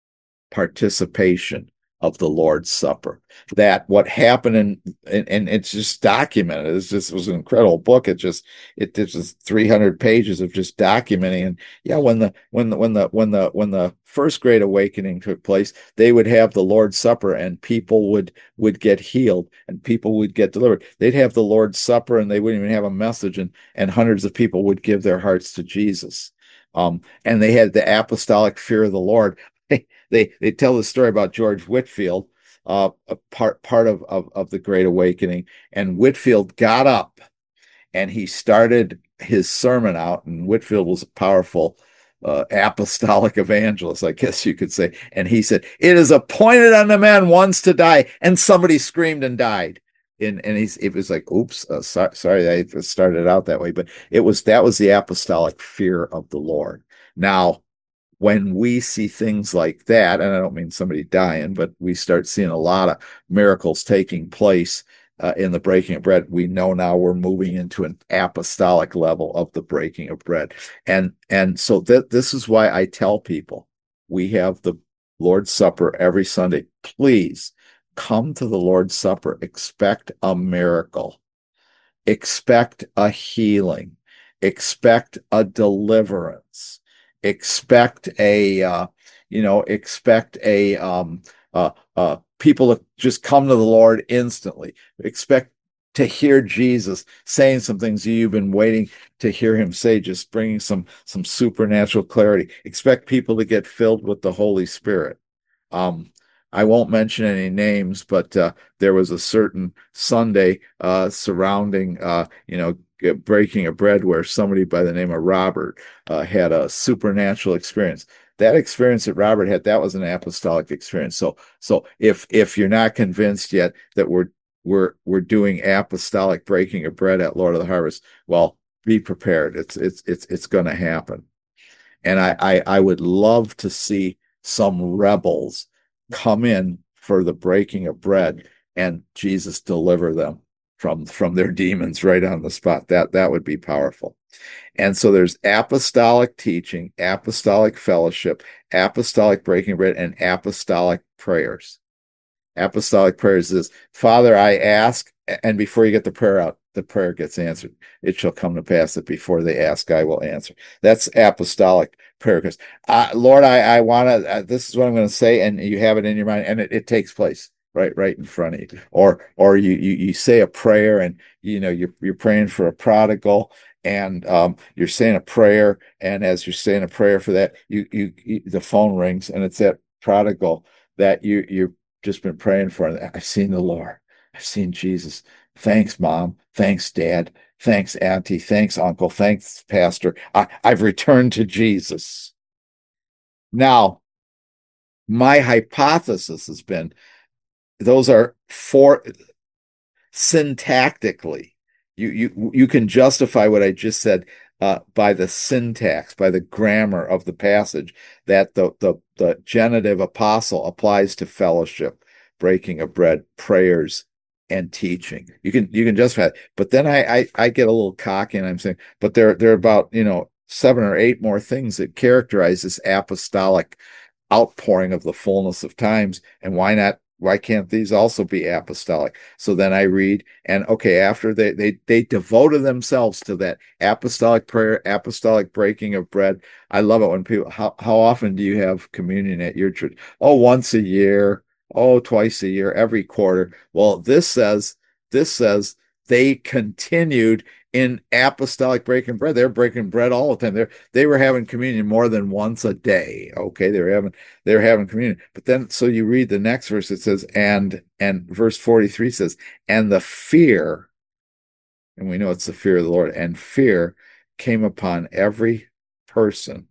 participation of the Lord's Supper. That what happened in, and, and it's just documented. It's just, it was an incredible book. It just, it did just three hundred pages of just documenting. And yeah, when the, when the, when the, when the, when the First Great Awakening took place, they would have the Lord's Supper and people would, would get healed and people would get delivered. They'd have the Lord's Supper and they wouldn't even have a message, and, and hundreds of people would give their hearts to Jesus. Um, and they had the apostolic fear of the Lord. They they tell the story about George Whitefield, uh, a part part of, of of the Great Awakening, and Whitefield got up and he started his sermon out. And Whitefield was a powerful uh, apostolic evangelist, I guess you could say. And he said, "It is appointed unto man once to die," and somebody screamed and died. And and he's it was like, "Oops, uh, so, sorry, I started out that way," but it was that was the apostolic fear of the Lord. Now, when we see things like that, and I don't mean somebody dying, but we start seeing a lot of miracles taking place uh, in the breaking of bread. We know now we're moving into an apostolic level of the breaking of bread. And and so that this is why I tell people we have the Lord's Supper every Sunday. Please come to the Lord's Supper. Expect a miracle. Expect a healing. Expect a deliverance. Expect a, uh, you know, expect a, um, uh, uh, people to just come to the Lord instantly. Expect to hear Jesus saying some things you've been waiting to hear him say, just bringing some some supernatural clarity. Expect people to get filled with the Holy Spirit. Um, I won't mention any names, but uh, there was a certain Sunday uh, surrounding, uh, you know, breaking of bread where somebody by the name of Robert uh, had a supernatural experience. That experience that Robert had, that was an apostolic experience. So, so if if you're not convinced yet that we're we're we're doing apostolic breaking of bread at Lord of the Harvest, well, be prepared. It's it's it's it's going to happen. And I, I I would love to see some rebels come in for the breaking of bread and Jesus deliver them from from their demons right on the spot. That that would be powerful. And so there's apostolic teaching, apostolic fellowship, apostolic breaking of bread, and apostolic prayers. Apostolic prayers is, Father, I ask, and before you get the prayer out, the prayer gets answered. It shall come to pass that before they ask, I will answer. That's apostolic prayer. Because, uh, Lord, I, I want to, uh, this is what I'm going to say, and you have it in your mind, and it, it takes place right, right in front of you. Or, or you, you, you say a prayer, and you know you're you're praying for a prodigal, and um, you're saying a prayer, and as you're saying a prayer for that, you, you, you the phone rings, and it's that prodigal that you you're just been praying for. I've seen the Lord. I've seen Jesus. Thanks, Mom. Thanks, Dad. Thanks, Auntie. Thanks, Uncle. Thanks, Pastor. I, I've returned to Jesus. Now, my hypothesis has been those are for syntactically. You you you can justify what I just said uh, by the syntax, by the grammar of the passage, that the the the genitive apostle applies to fellowship, breaking of bread, prayers, and teaching. You can you can justify it. But then I, I I get a little cocky and I'm saying, but there there are about, you know, seven or eight more things that characterize this apostolic outpouring of the fullness of times, and why not? Why can't these also be apostolic? So then I read, and okay, after they they they devoted themselves to that apostolic prayer, apostolic breaking of bread. I love it when people. How how often do you have communion at your church? Oh, once a year. Oh, twice a year, every quarter. Well, this says this says they continued in apostolic breaking bread. They're breaking bread all the time. They they were having communion more than once a day. Okay, they were having they were having communion. But then, so you read the next verse. It says, and and verse forty-three says, and the fear, and we know it's the fear of the Lord, and fear came upon every person,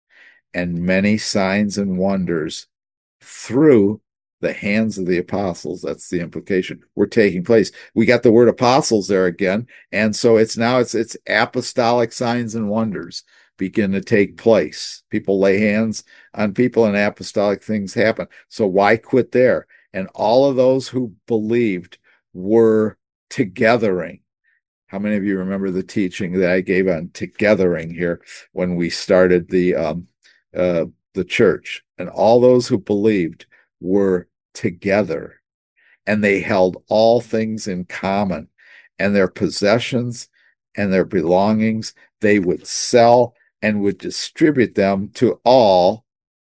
and many signs and wonders through the hands of the apostles, that's the implication, were taking place. We got the word apostles there again, and so it's now it's it's apostolic signs and wonders begin to take place. People lay hands on people and apostolic things happen. So why quit there? And all of those who believed were togethering. How many of you remember the teaching that I gave on togethering here when we started the um, uh, the church? And all those who believed were together, and they held all things in common, and their possessions and their belongings they would sell and would distribute them to all,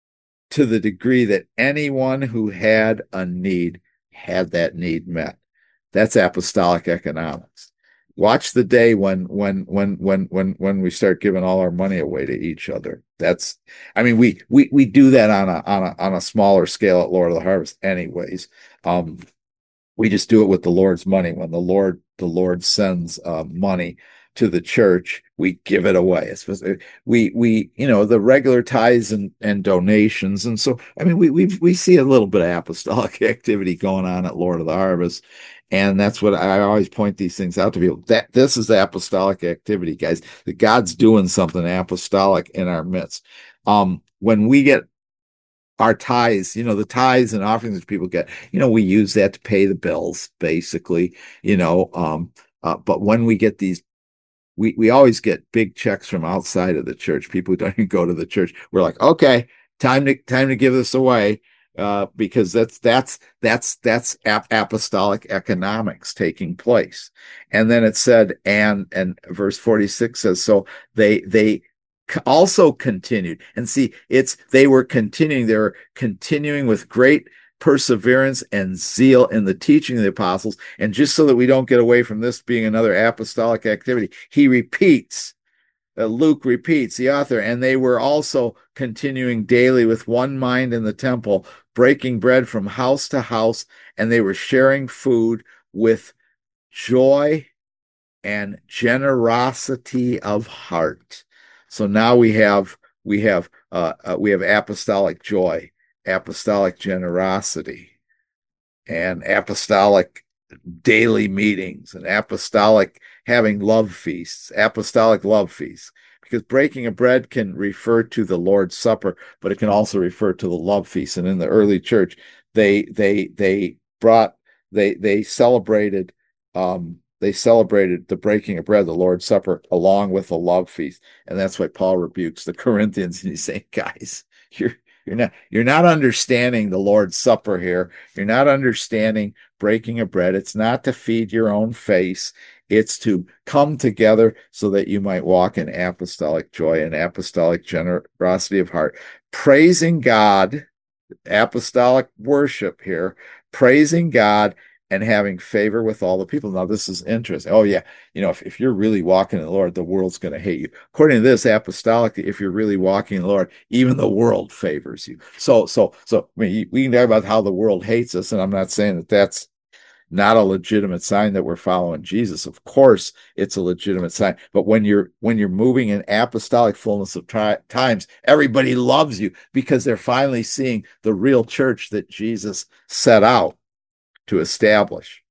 to the degree that anyone who had a need had that need met. That's apostolic economics. Watch the day when when when when when when we start giving all our money away to each other. That's, I mean, we we we do that on a on a on a smaller scale at Lord of the Harvest, anyways. Um, we just do it with the Lord's money. When the Lord the Lord sends uh, money to the church, we give it away. It's, we we you know the regular tithes and, and donations, and so I mean we we we see a little bit of apostolic activity going on at Lord of the Harvest, and that's what I always point these things out to people. That this is apostolic activity, guys. That God's doing something apostolic in our midst. Um, when we get our tithes, you know, the tithes and offerings that people get, you know, we use that to pay the bills, basically, you know. Um, uh, but when we get these, we, we always get big checks from outside of the church, people who don't even go to the church. We're like, okay, time to time to give this away. Uh, because that's that's that's that's ap apostolic economics taking place. And then it said, and and verse forty-six says, so they they also continued. And see, it's they were continuing, they were continuing with great perseverance and zeal in the teaching of the apostles. And just so that we don't get away from this being another apostolic activity, he repeats, uh, Luke repeats, the author, and they were also continuing daily with one mind in the temple, breaking bread from house to house, and they were sharing food with joy and generosity of heart. So now we have we have uh, uh, we have apostolic joy, apostolic generosity, and apostolic daily meetings, and apostolic having love feasts, apostolic love feasts. Because breaking of bread can refer to the Lord's Supper, but it can also refer to the love feast. And in the early church, they they they brought they they celebrated um, they celebrated the breaking of bread, the Lord's Supper, along with the love feast. And that's why Paul rebukes the Corinthians, and he's saying, guys, you're you're not you're not understanding the Lord's Supper here. You're not understanding breaking of bread. It's not to feed your own face. It's to come together so that you might walk in apostolic joy and apostolic generosity of heart, praising God, apostolic worship here, praising God and having favor with all the people. Now, this is interesting. Oh, yeah. You know, if, if you're really walking in the Lord, the world's going to hate you. According to this, apostolic, if you're really walking in the Lord, even the world favors you. So, so, so, I mean, we can talk about how the world hates us, and I'm not saying that that's not a legitimate sign that we're following Jesus. Of course, it's a legitimate sign. But when you're when you're moving in apostolic fullness of times, everybody loves you because they're finally seeing the real church that Jesus set out to establish.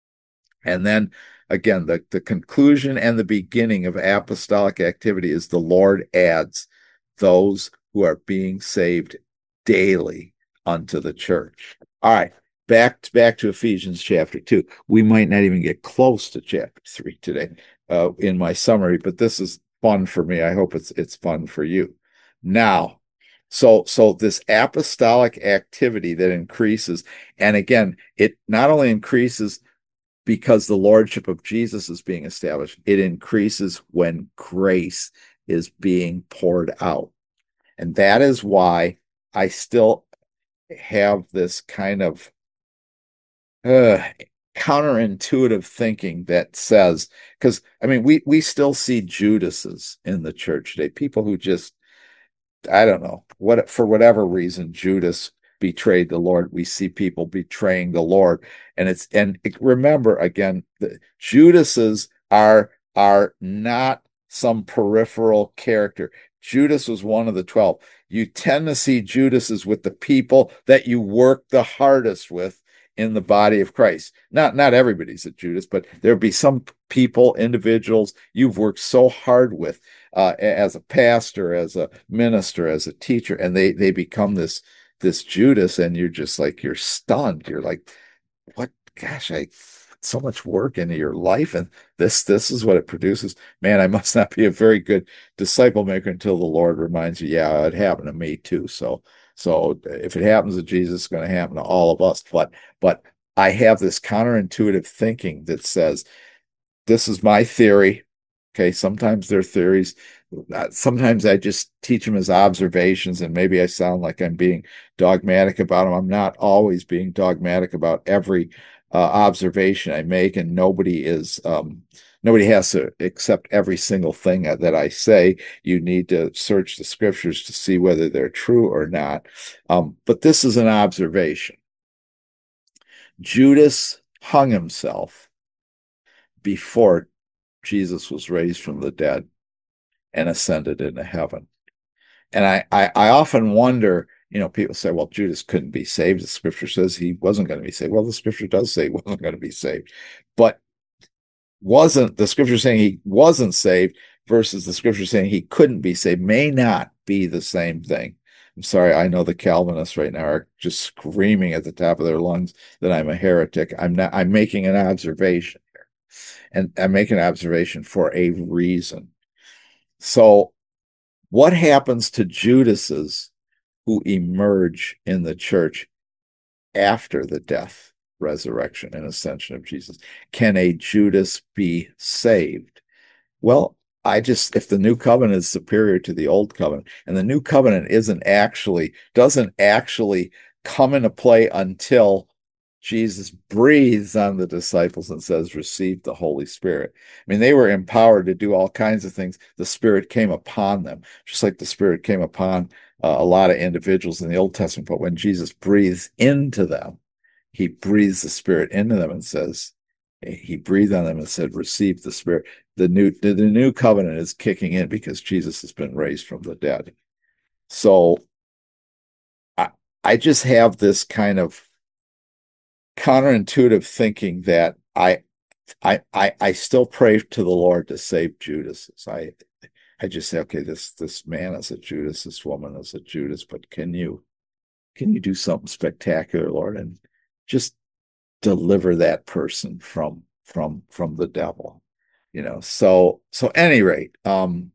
And then again, the, the conclusion and the beginning of apostolic activity is the Lord adds those who are being saved daily unto the church. All right. Back to, back to Ephesians chapter two. We might not even get close to chapter three today uh, in my summary, but this is fun for me. I hope it's it's fun for you. Now, so so this apostolic activity that increases, and again, it not only increases because the lordship of Jesus is being established, it increases when grace is being poured out. And that is why I still have this kind of uh, counterintuitive thinking that says, because I mean, we we still see Judases in the church today, people who just, I don't know, what for whatever reason Judas betrayed the Lord. We see people betraying the Lord, and it's and it, remember again, the Judases are are not some peripheral character. Judas was one of the twelve. You tend to see Judases with the people that you work the hardest with in the body of Christ. Not not everybody's a Judas, but there'll be some people, individuals you've worked so hard with uh, as a pastor, as a minister, as a teacher, and they they become this this Judas, and you're just like, you're stunned. You're like, what? Gosh, I so much work into your life, and this this is what it produces. Man, I must not be a very good disciple maker until the Lord reminds you, yeah, it happened to me too. So so if it happens to Jesus, it's going to happen to all of us. But but I have this counterintuitive thinking that says, this is my theory. Okay, sometimes they're theories. Sometimes I just teach them as observations, and maybe I sound like I'm being dogmatic about them. I'm not always being dogmatic about every uh, observation I make, and nobody is um, nobody has to accept every single thing that I say. You need to search the scriptures to see whether they're true or not. Um, but this is an observation. Judas hung himself before Jesus was raised from the dead and ascended into heaven. And I, I, I often wonder, you know, people say, well, Judas couldn't be saved. The scripture says he wasn't going to be saved. Well, the scripture does say he wasn't going to be saved. But wasn't the scripture saying he wasn't saved versus the scripture saying he couldn't be saved may not be the same thing. I'm sorry, I know the Calvinists right now are just screaming at the top of their lungs that I'm a heretic. I'm not, I'm making an observation here. And I'm making an observation for a reason. So, what happens to Judases who emerge in the church after the death, resurrection, and ascension of Jesus? Can a Judas be saved? Well, I just, if the new covenant is superior to the old covenant, and the new covenant isn't actually, doesn't actually come into play until Jesus breathes on the disciples and says, receive the Holy Spirit. I mean, they were empowered to do all kinds of things. The Spirit came upon them, just like the Spirit came upon uh, a lot of individuals in the Old Testament. But when Jesus breathes into them, he breathes the Spirit into them and says, he breathed on them and said, receive the Spirit. The new, the, the new covenant is kicking in because Jesus has been raised from the dead. So I, I just have this kind of counterintuitive thinking that I, I, I, I still pray to the Lord to save Judas. I, I just say, okay, this, this man is a Judas, this woman is a Judas, but can you, can you do something spectacular, Lord, and just deliver that person from, from, from the devil, you know? So, so at any rate, um,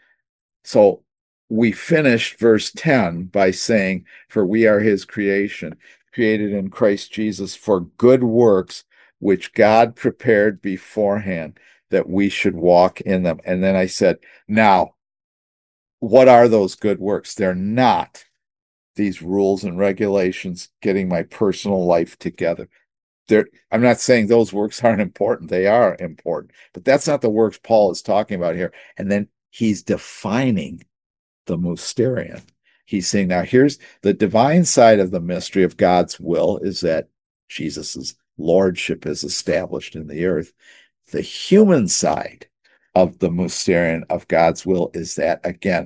so we finished verse ten by saying, for we are his creation, created in Christ Jesus for good works, which God prepared beforehand that we should walk in them. And then I said, now, what are those good works? They're not these rules and regulations, getting my personal life together. They're, I'm not saying those works aren't important. They are important, but that's not the works Paul is talking about here. And then he's defining the mysterion. He's saying, now here's the divine side of the mystery of God's will is that Jesus's lordship is established in the earth. The human side of the mysterion of God's will is that, again,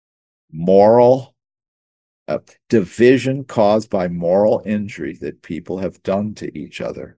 moral uh, division caused by moral injury that people have done to each other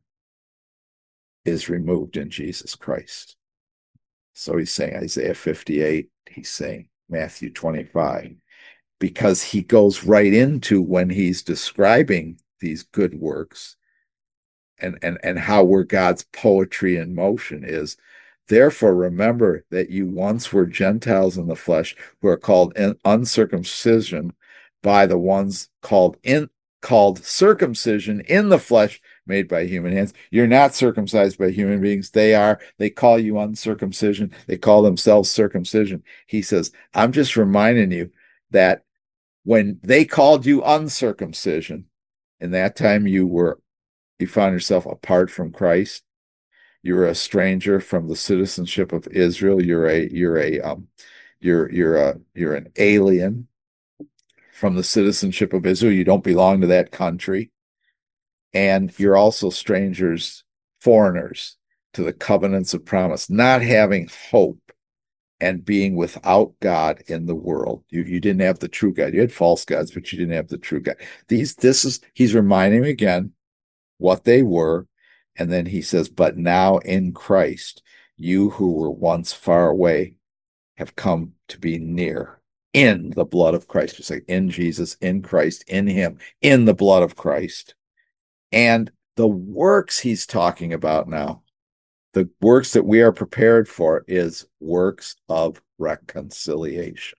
is removed in Jesus Christ. So he's saying Isaiah fifty-eight, he's saying Matthew twenty-five, because he goes right into when he's describing these good works and, and, and how we're God's poetry in motion is, therefore remember that you once were Gentiles in the flesh who are called in uncircumcision by the ones called in called circumcision in the flesh made by human hands. You're not circumcised by human beings. They are. They call you uncircumcision. They call themselves circumcision. He says, I'm just reminding you that when they called you uncircumcision, in that time you were, you found yourself apart from Christ. You're a stranger from the citizenship of Israel. You're a, you're a, um, you're, you're a, you're an alien from the citizenship of Israel. You don't belong to that country. And you're also strangers, foreigners to the covenants of promise, not having hope and being without God in the world. You, you didn't have the true God. You had false gods, but you didn't have the true God. These, this is, he's reminding me again what they were. And then he says, but now in Christ, you who were once far away have come to be near in the blood of Christ. Just like in Jesus, in Christ, in him, in the blood of Christ. And the works he's talking about now, the works that we are prepared for, is works of reconciliation.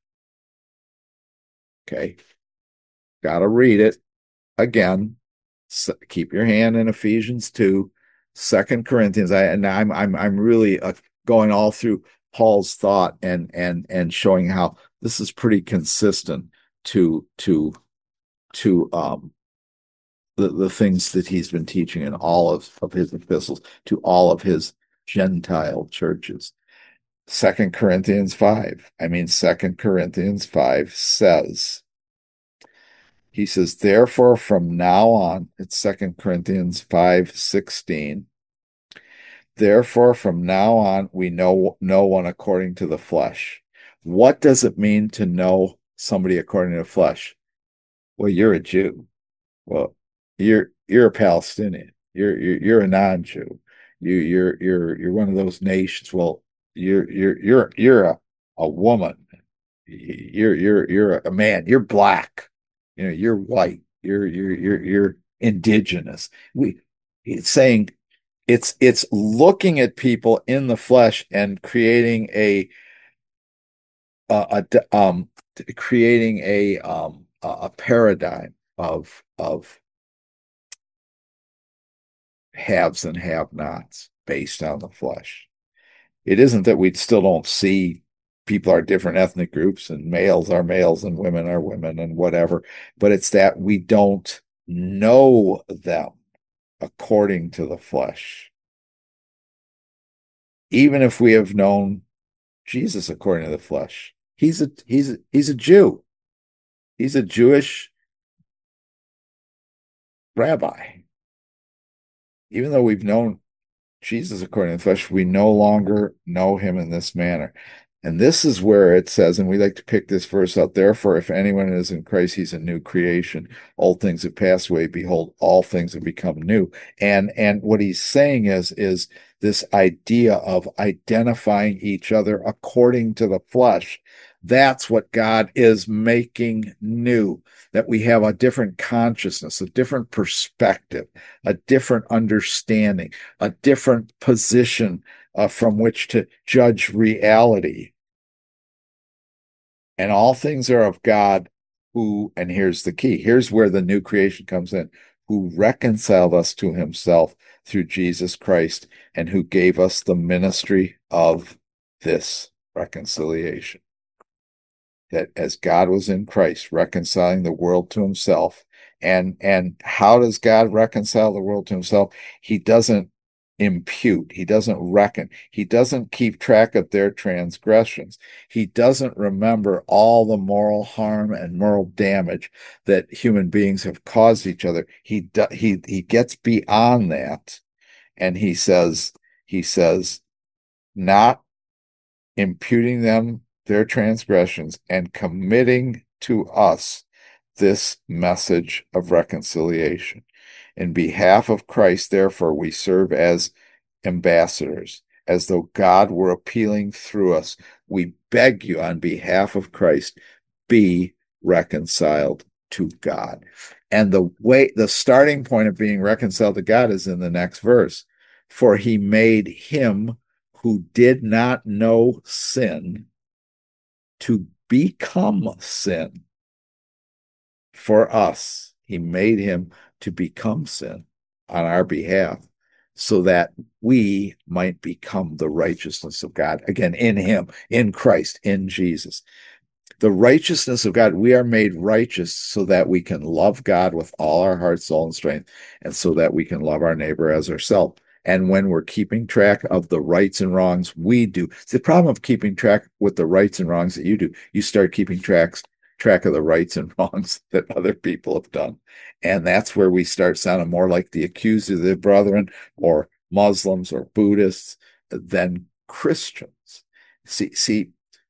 Okay. Got to read it again. So keep your hand in Ephesians two, Second Corinthians. I, and I'm, I'm, I'm really uh, going all through Paul's thought and, and, and showing how this is pretty consistent to, to, to, um, the, the things that he's been teaching in all of, of his epistles to all of his Gentile churches. Second Corinthians five. I mean, Second Corinthians five says, he says, therefore, from now on, it's Second Corinthians five sixteen. Therefore, from now on, we know no one according to the flesh. What does it mean to know somebody according to the flesh? Well, you're a Jew. Well, you're you're a Palestinian. You're you're, you're a non-Jew. You you're you're you're one of those nations. Well, you're you're you're you're a, a woman. You're you're you're a man. You're black. You know, you're white, you're you're you're you're indigenous. We it's saying it's it's looking at people in the flesh and creating a a, a um creating a um a paradigm of of haves and have-nots based on the flesh. It isn't that we still don't see people are different ethnic groups and males are males and women are women and whatever, but it's that we don't know them according to the flesh. Even if we have known Jesus according to the flesh, he's a he's a, he's a Jew. He's a Jewish rabbi. Even though we've known Jesus according to the flesh, we no longer know him in this manner. And this is where it says, and we like to pick this verse out, therefore, if anyone is in Christ, he's a new creation. Old things have passed away. Behold, all things have become new. And, and what he's saying is, is this idea of identifying each other according to the flesh. That's what God is making new, that we have a different consciousness, a different perspective, a different understanding, a different position uh, from which to judge reality. And all things are of God who, and here's the key, here's where the new creation comes in, who reconciled us to himself through Jesus Christ and who gave us the ministry of this reconciliation. That as God was in Christ, reconciling the world to himself. And, and how does God reconcile the world to himself? He doesn't impute. He doesn't reckon. He doesn't keep track of their transgressions. He doesn't remember all the moral harm and moral damage that human beings have caused each other. He, he, he gets beyond that. And he says, he says, not imputing them their transgressions and committing to us this message of reconciliation. In behalf of Christ, therefore, we serve as ambassadors, as though God were appealing through us. We beg you on behalf of Christ, be reconciled to God. And the way, the starting point of being reconciled to God is in the next verse. For he made him who did not know sin to become sin for us. He made him to become sin on our behalf so that we might become the righteousness of God. Again, in him, in Christ, in Jesus. The righteousness of God, we are made righteous so that we can love God with all our heart, soul, and strength, and so that we can love our neighbor as ourselves. And when we're keeping track of the rights and wrongs we do, it's the problem of keeping track with the rights and wrongs that you do. You start keeping tracks, track of the rights and wrongs that other people have done. And that's where we start sounding more like the accused of the brethren or Muslims or Buddhists than Christians. See, see,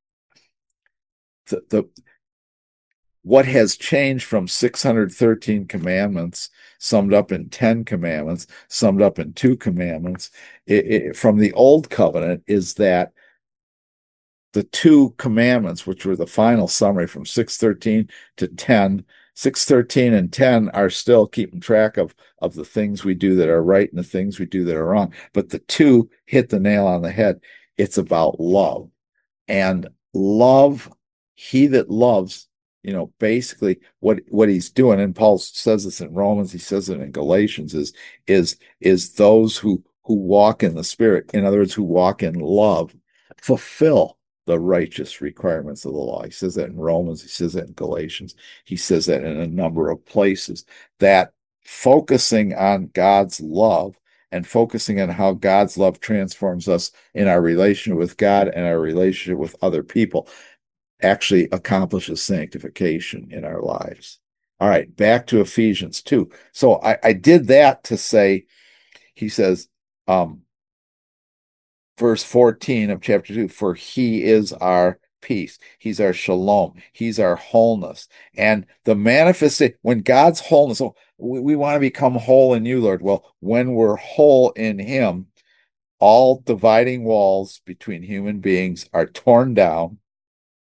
the, the what has changed from six hundred thirteen commandments summed up in ten commandments, summed up in two commandments it, it, from the old covenant is that the two commandments, which were the final summary from six thirteen to ten, six thirteen and ten are still keeping track of, of the things we do that are right and the things we do that are wrong. But the two hit the nail on the head. It's about love. And love, he that loves, you know, basically what, what he's doing, and Paul says this in Romans, he says it in Galatians, is, is, is those who, who walk in the Spirit, in other words, who walk in love, fulfill the righteous requirements of the law. He says that in Romans, he says that in Galatians, he says that in a number of places, that focusing on God's love and focusing on how God's love transforms us in our relationship with God and our relationship with other people actually accomplishes sanctification in our lives. All right, back to Ephesians two. So I, I did that to say, he says, um, verse fourteen of chapter two, for he is our peace. He's our shalom. He's our wholeness. And the manifestation, when God's wholeness, so we, we want to become whole in you, Lord. Well, when we're whole in him, all dividing walls between human beings are torn down.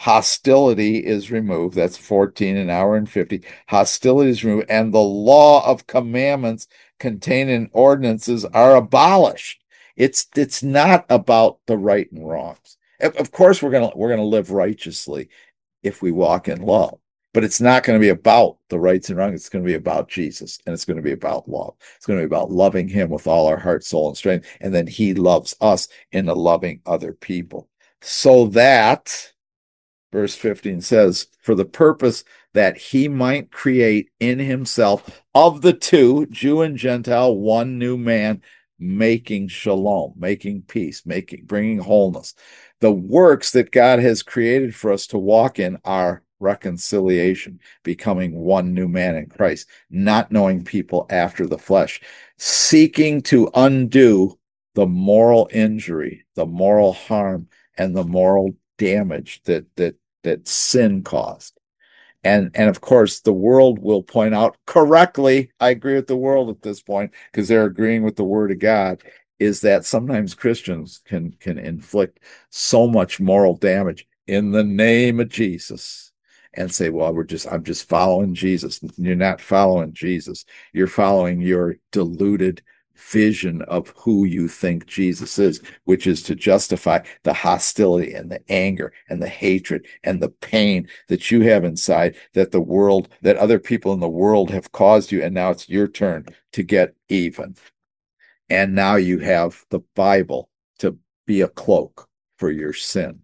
Hostility is removed. That's fourteen, an hour and fifty. Hostility is removed, and the law of commandments contained in ordinances are abolished. It's it's not about the right and wrongs. Of of course, we're gonna we're gonna live righteously if we walk in love. But it's not going to be about the rights and wrongs. It's going to be about Jesus, and it's going to be about love. It's going to be about loving him with all our heart, soul, and strength. And then he loves us into loving other people. So that, verse fifteen says, for the purpose that he might create in himself of the two, Jew and Gentile, one new man, making shalom, making peace, making, bringing wholeness. The works that God has created for us to walk in are reconciliation, becoming one new man in Christ, not knowing people after the flesh, seeking to undo the moral injury, the moral harm, and the moral damage that that that sin caused. And and of course, the world will point out correctly, I agree with the world at this point, because they're agreeing with the word of God, is that sometimes Christians can can inflict so much moral damage in the name of Jesus and say, well, we're just, I'm just following Jesus. You're not following Jesus. You're following your deluded vision of who you think Jesus is, which is to justify the hostility and the anger and the hatred and the pain that you have inside, that the world, that other people in the world have caused you. And now it's your turn to get even. And now you have the Bible to be a cloak for your sin.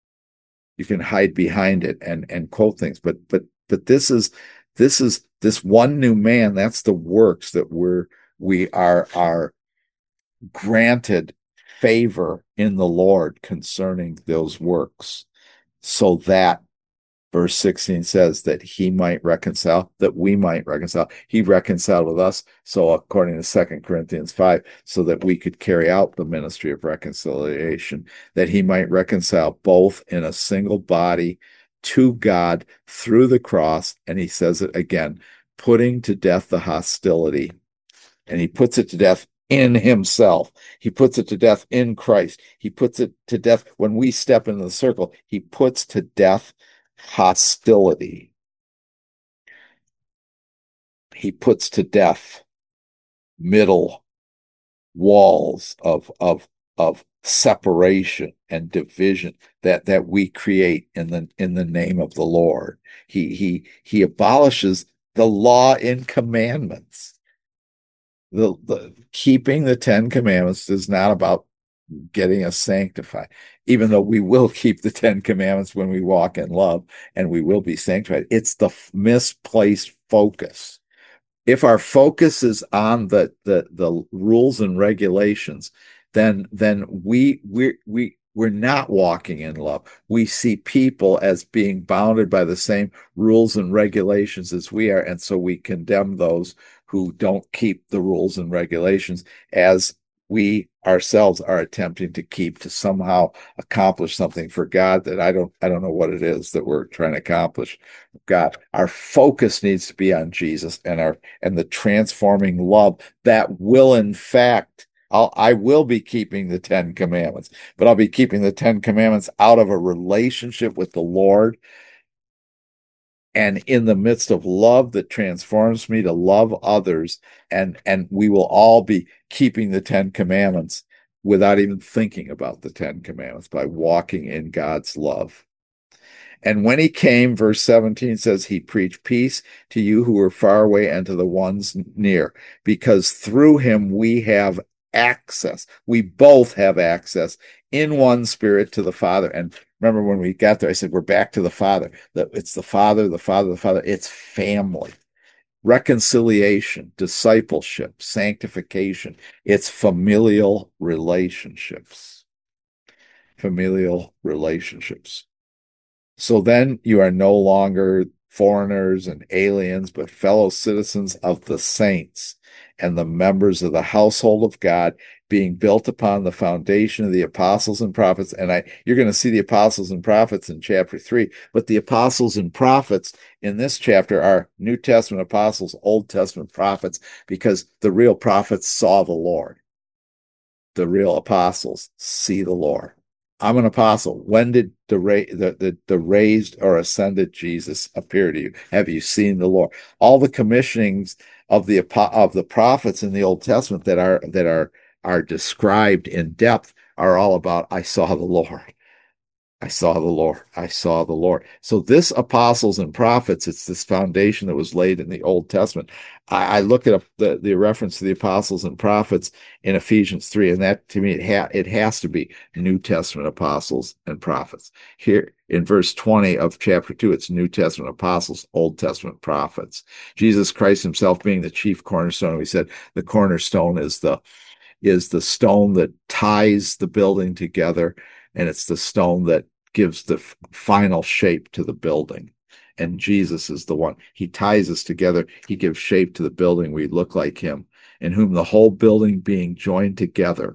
You can hide behind it and and quote things, but but but this is this is this one new man. That's the works that we're we are are granted favor in the Lord concerning those works, so that verse sixteen says that he might reconcile, that we might reconcile. He reconciled with us, so according to Second Corinthians five, so that we could carry out the ministry of reconciliation, that he might reconcile both in a single body to God through the cross. And he says it again, putting to death the hostility. And he puts it to death in himself. He puts it to death in Christ. He puts it to death when we step into the circle. He puts to death hostility. He puts to death middle walls of of of separation and division that that we create in the in the name of the Lord. He he he abolishes the law in commandments. The, the keeping the Ten Commandments is not about getting us sanctified, even though we will keep the Ten Commandments when we walk in love and we will be sanctified. It's the misplaced focus. If our focus is on the the the rules and regulations, then then we we we we're not walking in love. We see people as being bounded by the same rules and regulations as we are, and so we condemn those who don't keep the rules and regulations as we ourselves are attempting to keep, to somehow accomplish something for God that I don't I don't know what it is that we're trying to accomplish. God, our focus needs to be on Jesus and our and the transforming love that will, in fact, I'll, I will be keeping the Ten Commandments, but I'll be keeping the Ten Commandments out of a relationship with the Lord and in the midst of love that transforms me to love others. And, and we will all be keeping the Ten Commandments without even thinking about the Ten Commandments, by walking in God's love. And when he came, verse seventeen says, he preached peace to you who were far away and to the ones near, because through him we have access. We both have access in one spirit to the Father. And remember when we got there, I said, we're back to the Father. It's the Father, the Father, the Father. It's family. Reconciliation, discipleship, sanctification. It's familial relationships. Familial relationships. So then you are no longer foreigners and aliens, but fellow citizens of the saints and the members of the household of God, being built upon the foundation of the apostles and prophets. And I, you're going to see the apostles and prophets in chapter three, but the apostles and prophets in this chapter are New Testament apostles, Old Testament prophets, because the real prophets saw the Lord. The real apostles see the Lord. I'm an apostle. When did the, ra- the, the, the raised or ascended Jesus appear to you? Have you seen the Lord? All the commissionings of the of the prophets in the Old Testament that are that are are described in depth are all about I saw the Lord. I saw the Lord. I saw the Lord. So this apostles and prophets, it's this foundation that was laid in the Old Testament. I, I look at the, the reference to the apostles and prophets in Ephesians three, and that to me, it, ha it has to be New Testament apostles and prophets. Here in verse twenty of chapter two, it's New Testament apostles, Old Testament prophets. Jesus Christ himself being the chief cornerstone. We said the cornerstone is the is the stone that ties the building together, and it's the stone that gives the f- final shape to the building. And Jesus is the one. He ties us together. He gives shape to the building. We look like him, in whom the whole building being joined together,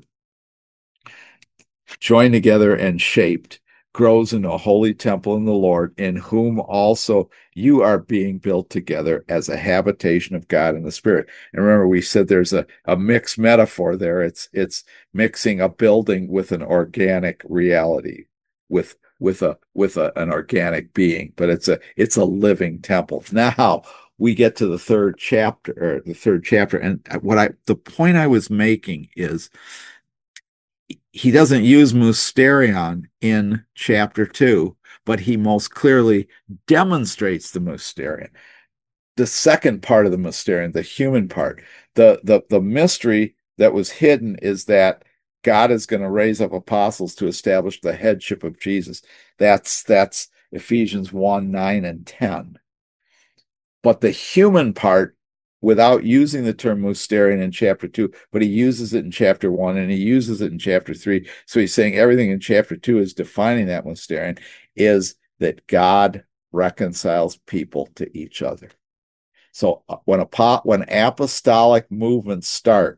joined together and shaped, grows into a holy temple in the Lord, in whom also you are being built together as a habitation of God in the Spirit. And remember, we said there's a, a mixed metaphor there. It's it's mixing a building with an organic reality, with with a with a, an organic being, but it's a it's a living temple. Now we get to the third chapter, or the third chapter, and what I the point I was making is he doesn't use mysterion in chapter two, but he most clearly demonstrates the mysterion. The second part of the mysterion, the human part, the, the, the mystery that was hidden is that God is going to raise up apostles to establish the headship of Jesus. That's, that's Ephesians one, nine, and ten. But the human part, without using the term mysterion in chapter two, but he uses it in chapter one and he uses it in chapter three. So he's saying everything in chapter two is defining that mysterion, is that God reconciles people to each other. So when a when apostolic movements start,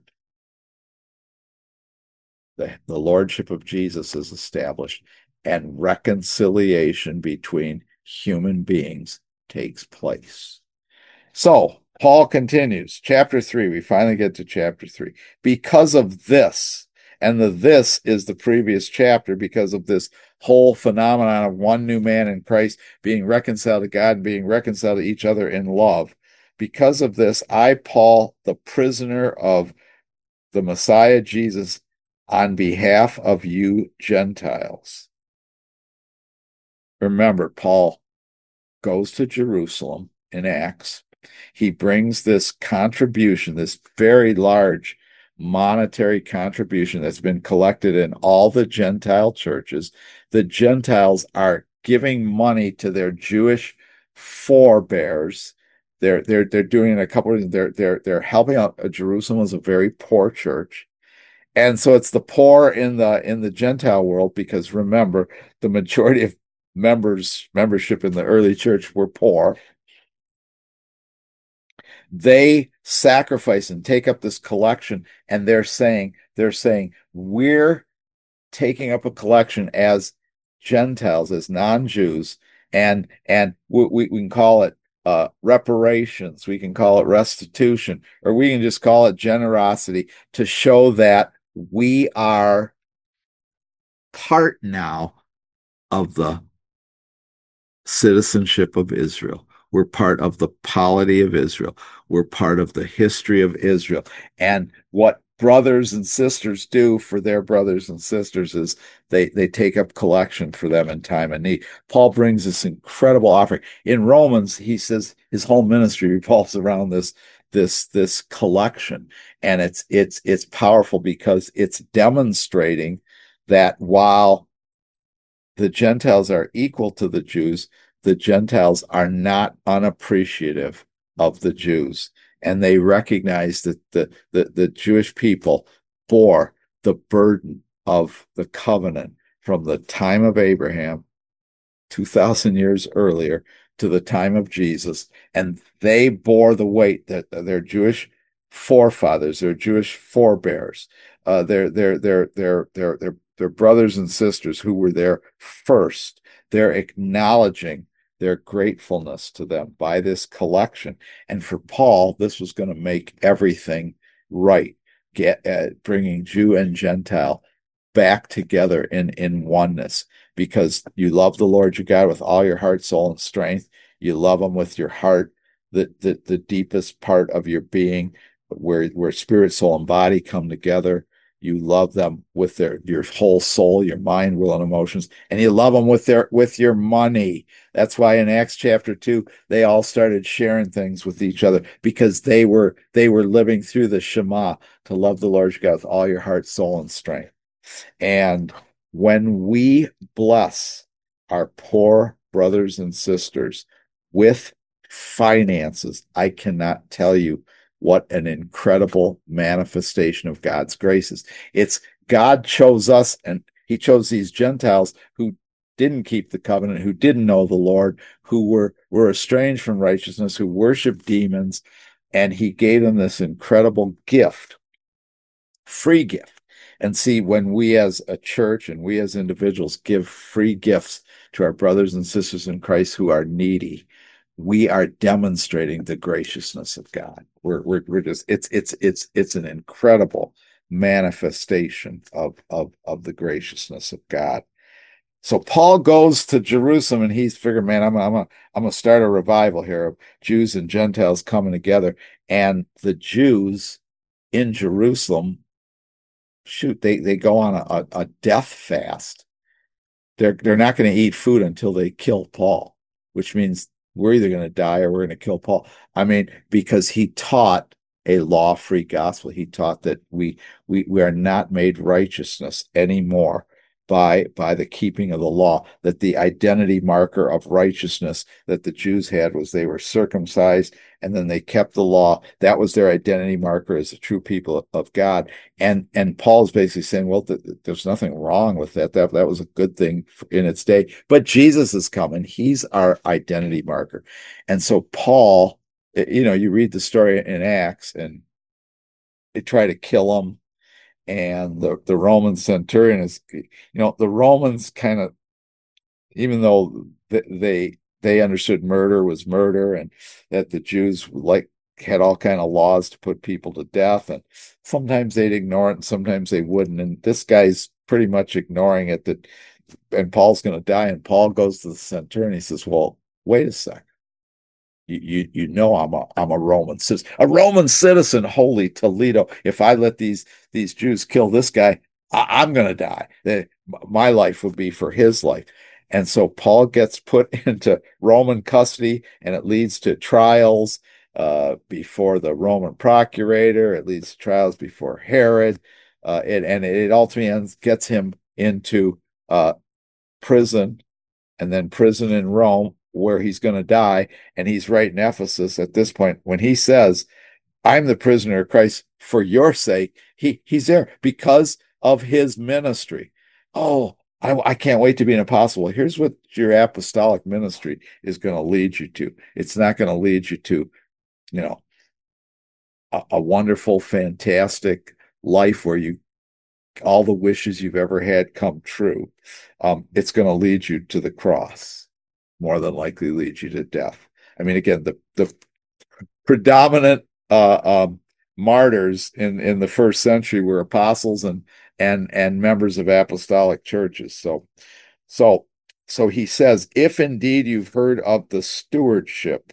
the, the lordship of Jesus is established, and reconciliation between human beings takes place. So Paul continues, chapter three. We finally get to chapter three. Because of this, and the this is the previous chapter, because of this whole phenomenon of one new man in Christ being reconciled to God and being reconciled to each other in love. Because of this, I, Paul, the prisoner of the Messiah Jesus, on behalf of you Gentiles. Remember, Paul goes to Jerusalem in Acts. He brings this contribution, this very large monetary contribution that's been collected in all the Gentile churches. The Gentiles are giving money to their Jewish forebears. They're they're they're doing a couple of they're they're they're helping out. Jerusalem is a very poor church. And so it's the poor in the in the Gentile world, because remember, the majority of members membership in the early church were poor. They sacrifice and take up this collection, and they're saying they're saying we're taking up a collection as Gentiles, as non-Jews, and and we, we, we can call it uh, reparations, we can call it restitution, or we can just call it generosity, to show that we are part now of the citizenship of Israel. We're part of the polity of Israel. We're part of the history of Israel. And what brothers and sisters do for their brothers and sisters is they, they take up collection for them in time of need. Paul brings this incredible offering. In Romans, he says his whole ministry revolves around this, this, this collection. And it's, it's, it's powerful because it's demonstrating that while the Gentiles are equal to the Jews, the Gentiles are not unappreciative of the Jews. And they recognize that the, the, the Jewish people bore the burden of the covenant from the time of Abraham, two thousand years earlier, to the time of Jesus. And they bore the weight that their Jewish forefathers, their Jewish forebears, uh, their, their, their, their, their, their, their brothers and sisters who were there first, they're acknowledging their gratefulness to them by this collection. And for Paul, this was going to make everything right, get uh, bringing Jew and Gentile back together in, in oneness because you love the Lord your God with all your heart, soul, and strength. You love him with your heart, the, the, the deepest part of your being, where, where spirit, soul, and body come together. You love them with their your whole soul, your mind, will, and emotions, and you love them with their with your money. That's why in Acts chapter two, they all started sharing things with each other because they were they were living through the Shema to love the Lord your God with all your heart, soul, and strength. And when we bless our poor brothers and sisters with finances, I cannot tell you what an incredible manifestation of God's graces. It's God chose us, and he chose these Gentiles who didn't keep the covenant, who didn't know the Lord, who were, were estranged from righteousness, who worshiped demons, and he gave them this incredible gift, free gift. And see, when we as a church and we as individuals give free gifts to our brothers and sisters in Christ who are needy, we are demonstrating the graciousness of God. We're, we're, we're just, it's, it's, it's, it's an incredible manifestation of, of, of the graciousness of God. So Paul goes to Jerusalem and he's figuring, man, I'm, I'm, a, I'm going to start a revival here of Jews and Gentiles coming together. And the Jews in Jerusalem, shoot, they, they go on a, a death fast. They're, they're not going to eat food until they kill Paul, which means we're either going to die or we're going to kill Paul. I mean, because he taught a law-free gospel. He taught that we we we are not made righteousness anymore by by the keeping of the law, that the identity marker of righteousness that the Jews had was they were circumcised and then they kept the law. That was their identity marker as a true people of God. And and Paul's basically saying, well, th- there's nothing wrong with that. That that was a good thing in its day. But Jesus is coming. He's our identity marker. And so Paul, you know, you read the story in Acts and they try to kill him. And the, the Roman centurion is, you know, the Romans kind of, even though they they understood murder was murder and that the Jews like had all kind of laws to put people to death, and sometimes they'd ignore it and sometimes they wouldn't. And this guy's pretty much ignoring it, that, and Paul's going to die. And Paul goes to the centurion. He says, well, wait a second. You, you you know I'm a I'm a Roman citizen, a Roman citizen. Holy Toledo! If I let these these Jews kill this guy, I, I'm going to die. My life would be for his life. And so Paul gets put into Roman custody, and it leads to trials uh, before the Roman procurator. It leads to trials before Herod, uh, it, and it ultimately ends, gets him into uh, prison, and then prison in Rome, where he's going to die. And he's right in Ephesus at this point. When he says, I'm the prisoner of Christ for your sake, he he's there because of his ministry. Oh, I, I can't wait to be an apostle. Well, here's what your apostolic ministry is going to lead you to. It's not going to lead you to, you know, a, a wonderful, fantastic life where you all the wishes you've ever had come true. Um, it's going to lead you to the cross. More than likely lead you to death. I mean, again, the the predominant uh, um, martyrs in in the first century were apostles and and and members of apostolic churches. So, so so he says, if indeed you've heard of the stewardship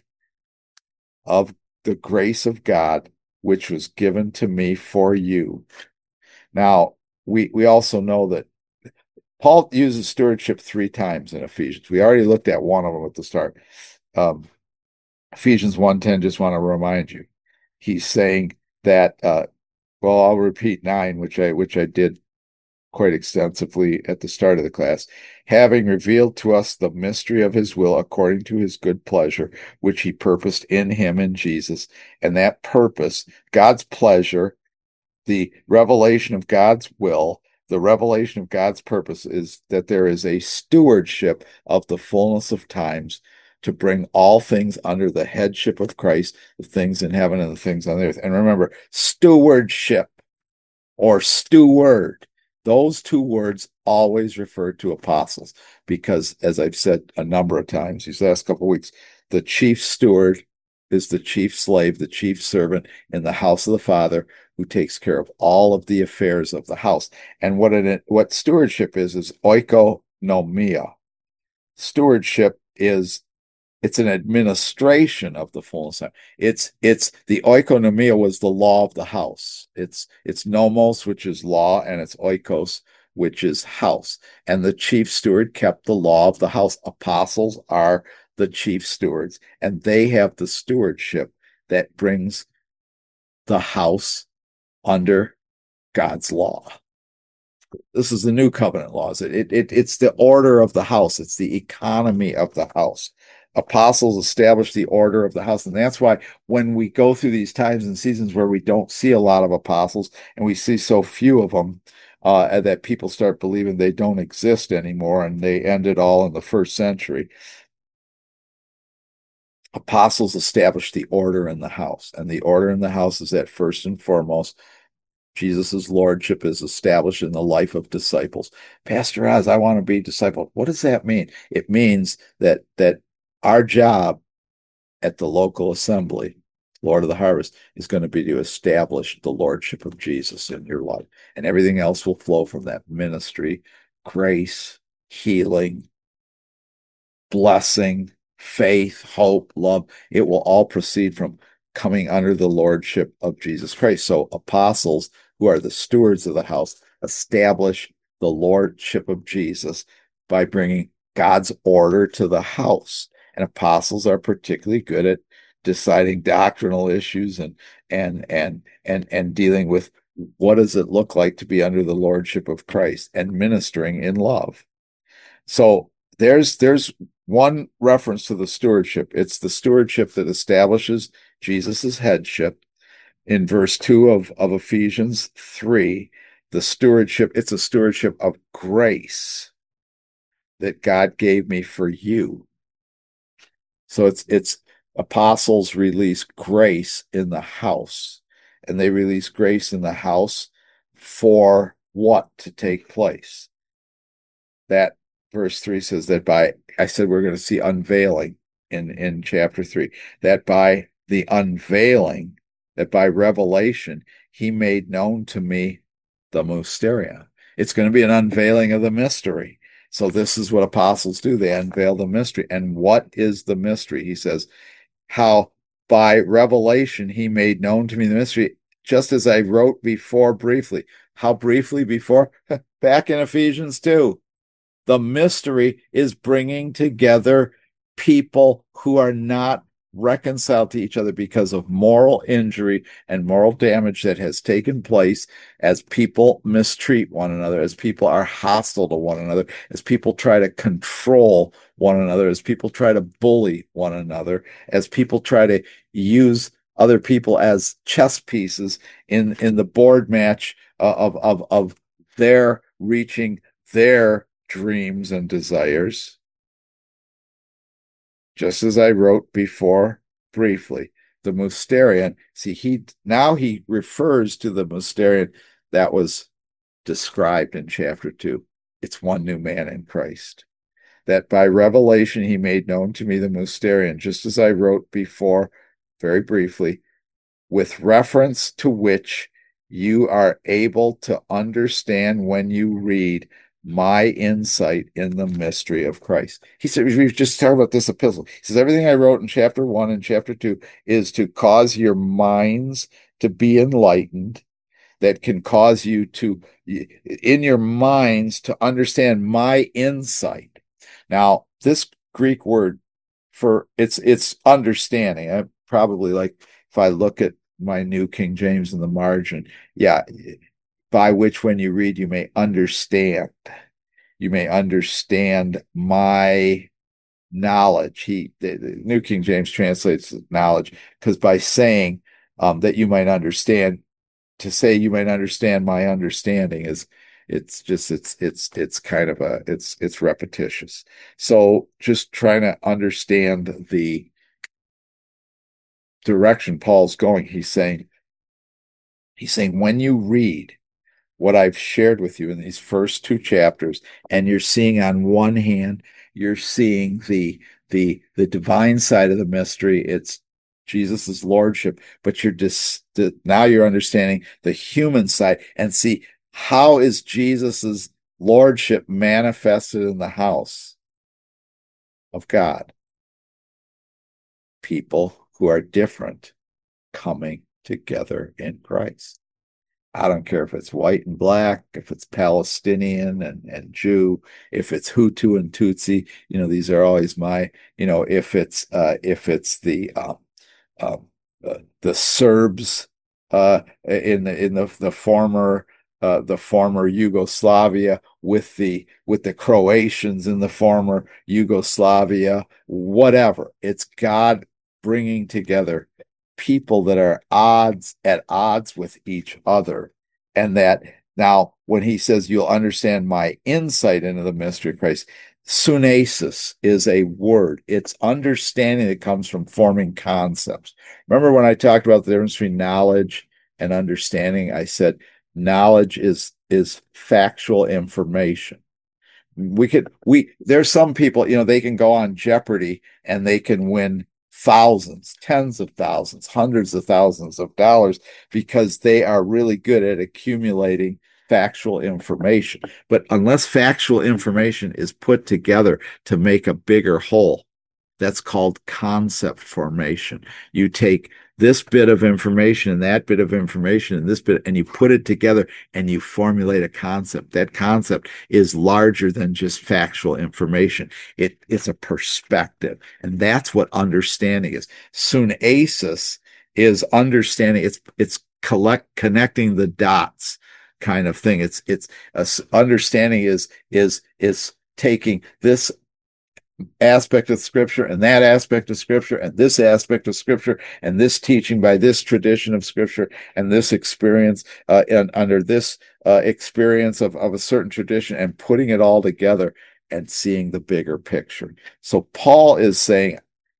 of the grace of God, which was given to me for you. Now, we we also know that Paul uses stewardship three times in Ephesians. We already looked at one of them at the start. Um, Ephesians one ten, just want to remind you. He's saying that, uh, well, I'll repeat nine, which I which I did quite extensively at the start of the class. Having revealed to us the mystery of his will according to his good pleasure, which he purposed in him in Jesus. And that purpose, God's pleasure, the revelation of God's will, the revelation of God's purpose is that there is a stewardship of the fullness of times to bring all things under the headship of Christ, the things in heaven and the things on the earth. And remember, stewardship or steward, those two words always refer to apostles because, as I've said a number of times these last couple of weeks, the chief steward is the chief slave, the chief servant in the house of the Father, who takes care of all of the affairs of the house. And what it what stewardship is is oikonomia. Stewardship is it's an administration of the fullness. It's it's the oikonomia was the law of the house. It's it's nomos, which is law, and it's oikos, which is house. And the chief steward kept the law of the house. Apostles are the chief stewards, and they have the stewardship that brings the house under God's law. This is the new covenant laws. It, it, it it's the order of the house. It's the economy of the house. Apostles established the order of the house. And that's why when we go through these times and seasons where we don't see a lot of apostles and we see so few of them, uh, that people start believing they don't exist anymore and they end it all in the first century. Apostles established the order in the house. And the order in the house is that first and foremost, Jesus' lordship is established in the life of disciples. Pastor Oz, I want to be discipled. What does that mean? It means that that our job at the local assembly, Lord of the Harvest, is going to be to establish the lordship of Jesus in your life. And everything else will flow from that: ministry, grace, healing, blessing, faith, hope, love. It will all proceed from coming under the lordship of Jesus Christ. So apostles, who are the stewards of the house, establish the lordship of Jesus by bringing God's order to the house. And apostles are particularly good at deciding doctrinal issues and and and and and dealing with what does it look like to be under the lordship of Christ and ministering in love. So there's there's one reference to the stewardship. It's the stewardship that establishes Jesus's headship. In verse two of, of Ephesians three, the stewardship, it's a stewardship of grace that God gave me for you. So it's it's apostles release grace in the house, and they release grace in the house for what to take place. That verse three says that by, I said we're going to see unveiling in, in chapter three, that by the unveiling, that by revelation, he made known to me the mysterion. It's going to be an unveiling of the mystery. So this is what apostles do. They unveil the mystery. And what is the mystery? He says, how by revelation he made known to me the mystery, just as I wrote before briefly. How briefly before? Back in Ephesians two. The mystery is bringing together people who are not reconciled to each other because of moral injury and moral damage that has taken place as people mistreat one another, as people are hostile to one another, as people try to control one another, as people try to bully one another, as people try to use other people as chess pieces in, in the board match of, of, of their reaching their dreams and desires. Just as I wrote before briefly, the mysterion. See, he now he refers to the mysterion that was described in chapter two. It's one new man in Christ. That by revelation he made known to me the mysterion, just as I wrote before very briefly, with reference to which you are able to understand when you read my insight in the mystery of Christ. He said, we just talked about this epistle. He says, everything I wrote in chapter one and chapter two is to cause your minds to be enlightened, that can cause you to, in your minds, to understand my insight. Now, this Greek word for it's, it's understanding. I probably, like, if I look at my New King James in the margin, yeah, by which when you read, you may understand. You may understand my knowledge. He, the, the New King James translates knowledge, because by saying um, that you might understand, to say you might understand my understanding is, it's just, it's, it's, it's kind of a, it's, it's repetitious. So just trying to understand the direction Paul's going. He's saying, he's saying, when you read what I've shared with you in these first two chapters, and you're seeing on one hand, you're seeing the the the divine side of the mystery. It's Jesus's lordship, but you're just now you're understanding the human side and see how is Jesus's lordship manifested in the house of God. People who are different coming together in Christ. I don't care if it's white and black, if it's Palestinian and, and Jew, if it's Hutu and Tutsi, you know, these are always my, you know, if it's uh, if it's the uh, uh, uh, the Serbs uh, in the in the the former uh, the former Yugoslavia with the with the Croatians in the former Yugoslavia, whatever. It's God bringing together people that are odds at odds with each other. And that now, when he says you'll understand my insight into the mystery of Christ, sunesis is a word. It's understanding that comes from forming concepts. Remember when I talked about the difference between knowledge and understanding? I said knowledge is is factual information. We could we there's some people, you know, they can go on Jeopardy and they can win thousands, tens of thousands, hundreds of thousands of dollars because they are really good at accumulating factual information. But unless factual information is put together to make a bigger whole, that's called concept formation. You take this bit of information and that bit of information and this bit, and you put it together and you formulate a concept. That concept is larger than just factual information. It, it's a perspective. And that's what understanding is. Sunesis is understanding. It's, it's collect, connecting the dots kind of thing. It's, it's uh, understanding is, is, is taking this aspect of scripture and that aspect of scripture and this aspect of scripture and this teaching by this tradition of scripture and this experience uh, and under this uh, experience of, of a certain tradition and putting it all together and seeing the bigger picture. So Paul is saying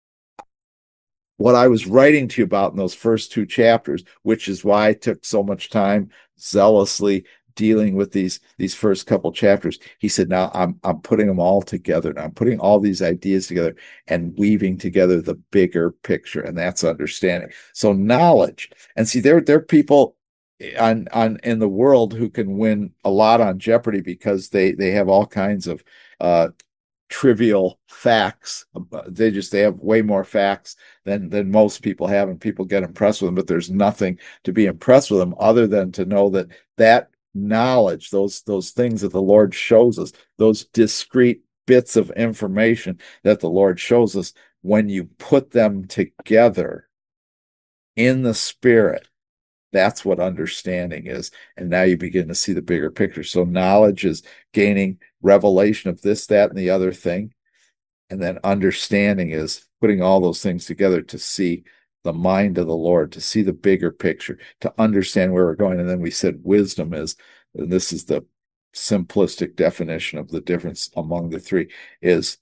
what I was writing to you about in those first two chapters, which is why I took so much time zealously dealing with these these first couple chapters. He said, now I'm I'm putting them all together. Now I'm putting all these ideas together and weaving together the bigger picture, and that's understanding. So knowledge, and see, there there are people on on in the world who can win a lot on Jeopardy because they they have all kinds of uh trivial facts. They just they have way more facts than than most people have, and people get impressed with them, but there's nothing to be impressed with them other than to know that that knowledge, those those things that the Lord shows us, those discrete bits of information that the Lord shows us, when you put them together in the Spirit, that's what understanding is. And now you begin to see the bigger picture. So knowledge is gaining revelation of this, that, and the other thing. And then understanding is putting all those things together to see the mind of the Lord, to see the bigger picture, to understand where we're going. And then we said wisdom is, and this is the simplistic definition of the difference among the three, is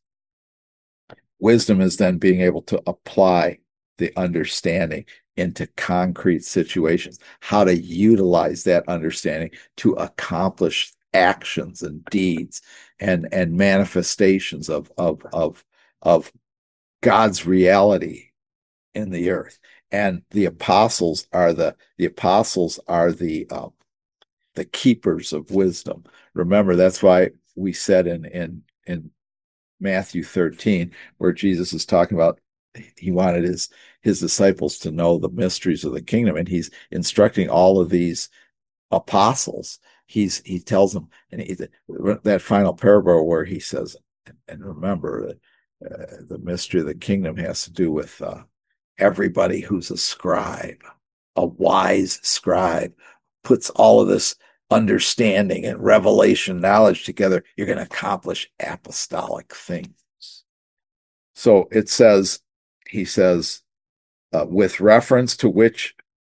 wisdom is then being able to apply the understanding into concrete situations, how to utilize that understanding to accomplish actions and deeds and and manifestations of of of of God's reality in the earth. And the apostles are the the apostles are the uh, the keepers of wisdom. Remember, that's why we said in in in Matthew thirteen, where Jesus is talking about he wanted his his disciples to know the mysteries of the kingdom, and he's instructing all of these apostles. He's he tells them, and he, that final parable where he says, and remember that uh, the mystery of the kingdom has to do with uh, everybody who's a scribe, a wise scribe, puts all of this understanding and revelation knowledge together. You're going to accomplish apostolic things. So it says, he says, uh, with reference to which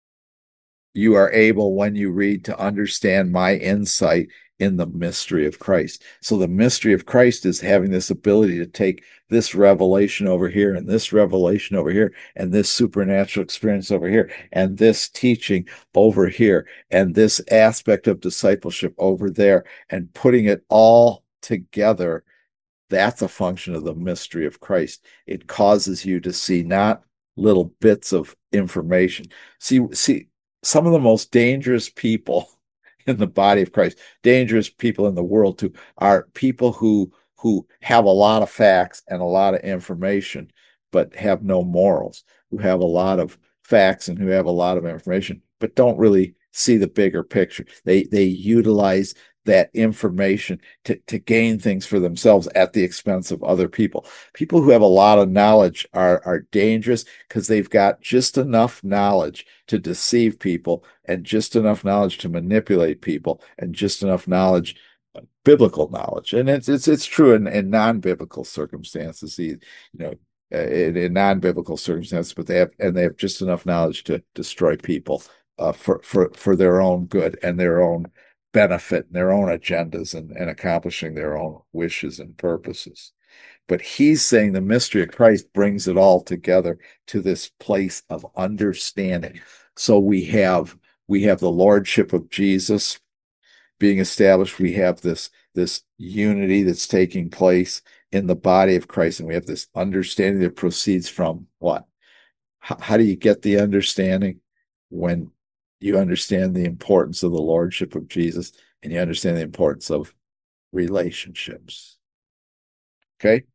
you are able, when you read, to understand my insight in the mystery of Christ. So the mystery of Christ is having this ability to take this revelation over here and this revelation over here and this supernatural experience over here and this teaching over here and this aspect of discipleship over there and putting it all together. That's a function of the mystery of Christ. It causes you to see not little bits of information. See, see, some of the most dangerous people in the body of Christ, dangerous people in the world too, are people who who have a lot of facts and a lot of information, but have no morals, who have a lot of facts and who have a lot of information, but don't really see the bigger picture. They they utilize that information to, to gain things for themselves at the expense of other people. People who have a lot of knowledge are, are dangerous because they've got just enough knowledge to deceive people and just enough knowledge to manipulate people and just enough knowledge, biblical knowledge. And it's it's it's true in, in non-biblical circumstances, you know, in, in non-biblical circumstances, but they have and they have just enough knowledge to destroy people uh, for, for, for their own good and their own benefit and their own agendas and, and accomplishing their own wishes and purposes. But he's saying the mystery of Christ brings it all together to this place of understanding. So we have we have the lordship of Jesus being established. We have this this unity that's taking place in the body of Christ, and we have this understanding that proceeds from what? How, how do you get the understanding? When you understand the importance of the lordship of Jesus and you understand the importance of relationships. Okay.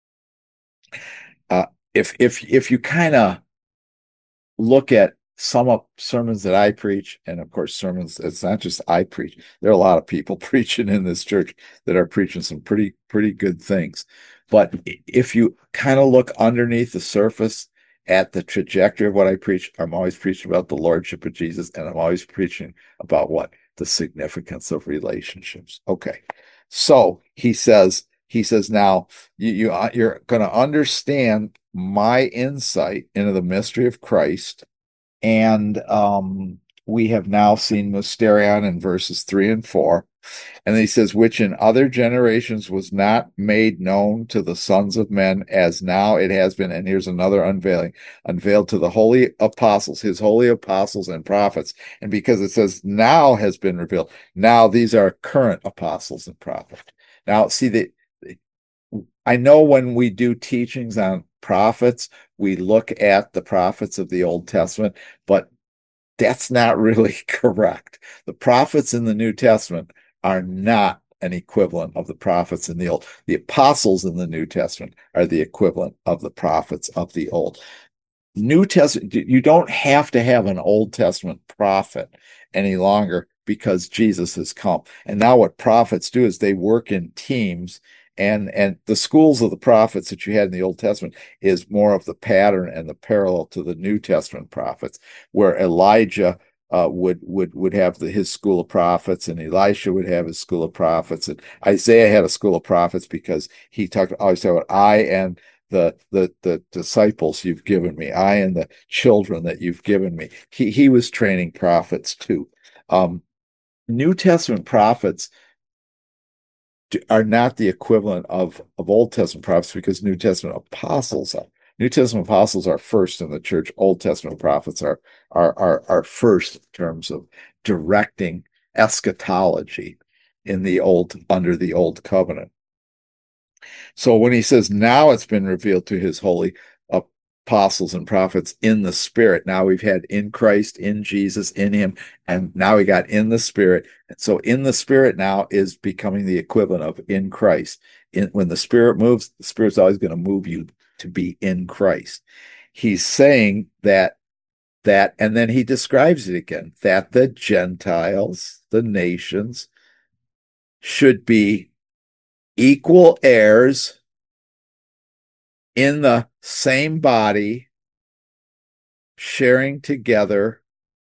Uh, if if if you kind of look at some of sermons that I preach, and of course sermons, it's not just I preach. There are a lot of people preaching in this church that are preaching some pretty pretty good things. But if you kind of look underneath the surface at the trajectory of what I preach, I'm always preaching about the lordship of Jesus, and I'm always preaching about what? The significance of relationships. Okay. So he says, he says, now you, you you're going to understand my insight into the mystery of Christ. And um, we have now seen mysterion in verses three and four. And he says, which in other generations was not made known to the sons of men, as now it has been. And here's another unveiling, unveiled to the holy apostles, his holy apostles and prophets. And because it says now has been revealed, now these are current apostles and prophets. Now, see, that I know when we do teachings on prophets, we look at the prophets of the Old Testament, but that's not really correct. The prophets in the New Testament are not an equivalent of the prophets in the Old. The apostles in the New Testament are the equivalent of the prophets of the Old. New Testament, you don't have to have an Old Testament prophet any longer because Jesus has come. And now what prophets do is they work in teams. And and the schools of the prophets that you had in the Old Testament is more of the pattern and the parallel to the New Testament prophets, where Elijah uh, would would would have the, his school of prophets, and Elisha would have his school of prophets, and Isaiah had a school of prophets because he talked always talked about I and the the the disciples you've given me, I and the children that you've given me. He he was training prophets too. Um, New Testament prophets are not the equivalent of, of Old Testament prophets because New Testament apostles are. New Testament apostles are first in the church. Old Testament prophets are are are, are first in terms of directing eschatology in the old under the old covenant. So when he says now it's been revealed to his holy apostles and prophets in the Spirit. Now we've had in Christ, in Jesus, in him, and now we got in the Spirit. And so in the Spirit now is becoming the equivalent of in Christ. In, when the Spirit moves, the Spirit's always going to move you to be in Christ. He's saying that, that, and then he describes it again, that the Gentiles, the nations, should be equal heirs in the same body, sharing together,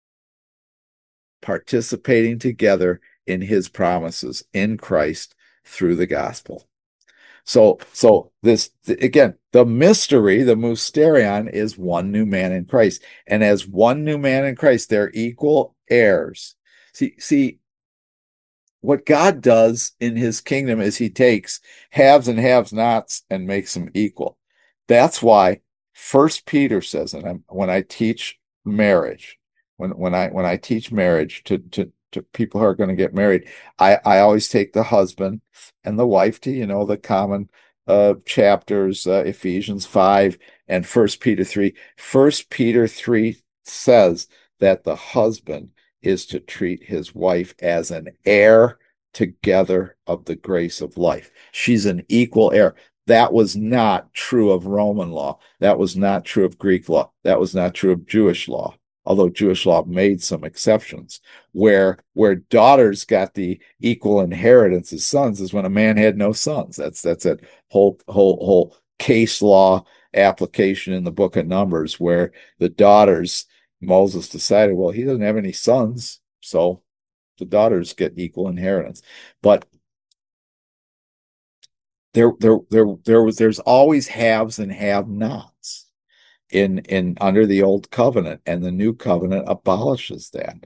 participating together in his promises in Christ through the gospel. So, so this, again, the mystery, the mysterion, is one new man in Christ. And as one new man in Christ, they're equal heirs. See, see, what God does in his kingdom is he takes haves and have-nots and makes them equal. That's why First Peter says, and I'm, when I teach marriage, when when I when I teach marriage to to to people who are going to get married, I I always take the husband and the wife to, you know, the common uh, chapters, uh, Ephesians five and First Peter three. First Peter three says that the husband is to treat his wife as an heir together of the grace of life. She's an equal heir. That was not true of Roman law. That was not true of Greek law. That was not true of Jewish law, although Jewish law made some exceptions. Where where daughters got the equal inheritance as sons is when a man had no sons. That's that's a whole whole whole case law application in the book of Numbers where the daughters, Moses decided, well, he doesn't have any sons, so the daughters get equal inheritance. But there there there there was there's always haves and have-nots in in under the old covenant, and the new covenant abolishes that.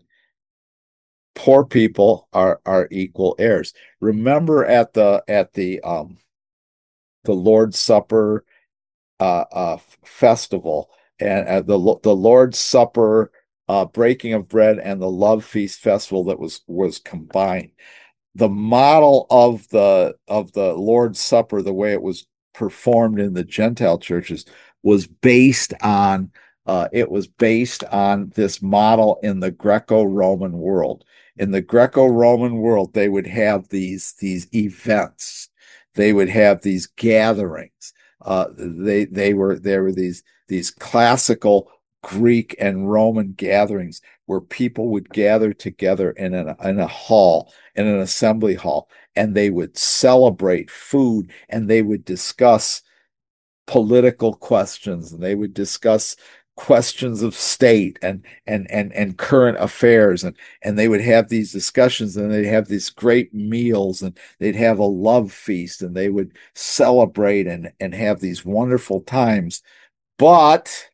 Poor people are are equal heirs. Remember at the at the um the Lord's Supper uh, uh festival and uh, the the Lord's Supper uh breaking of bread and the love feast festival that was was combined. The model of the of the Lord's Supper, the way it was performed in the Gentile churches, was based on uh, it was based on this model in the Greco-Roman world. In the Greco-Roman world, they would have these these events, they would have these gatherings. Uh, they they were there were these these classical Greek and Roman gatherings where people would gather together in a, in a hall, in an assembly hall, and they would celebrate food and they would discuss political questions and they would discuss questions of state and and and and current affairs and and they would have these discussions and they'd have these great meals and they'd have a love feast and they would celebrate and and have these wonderful times. But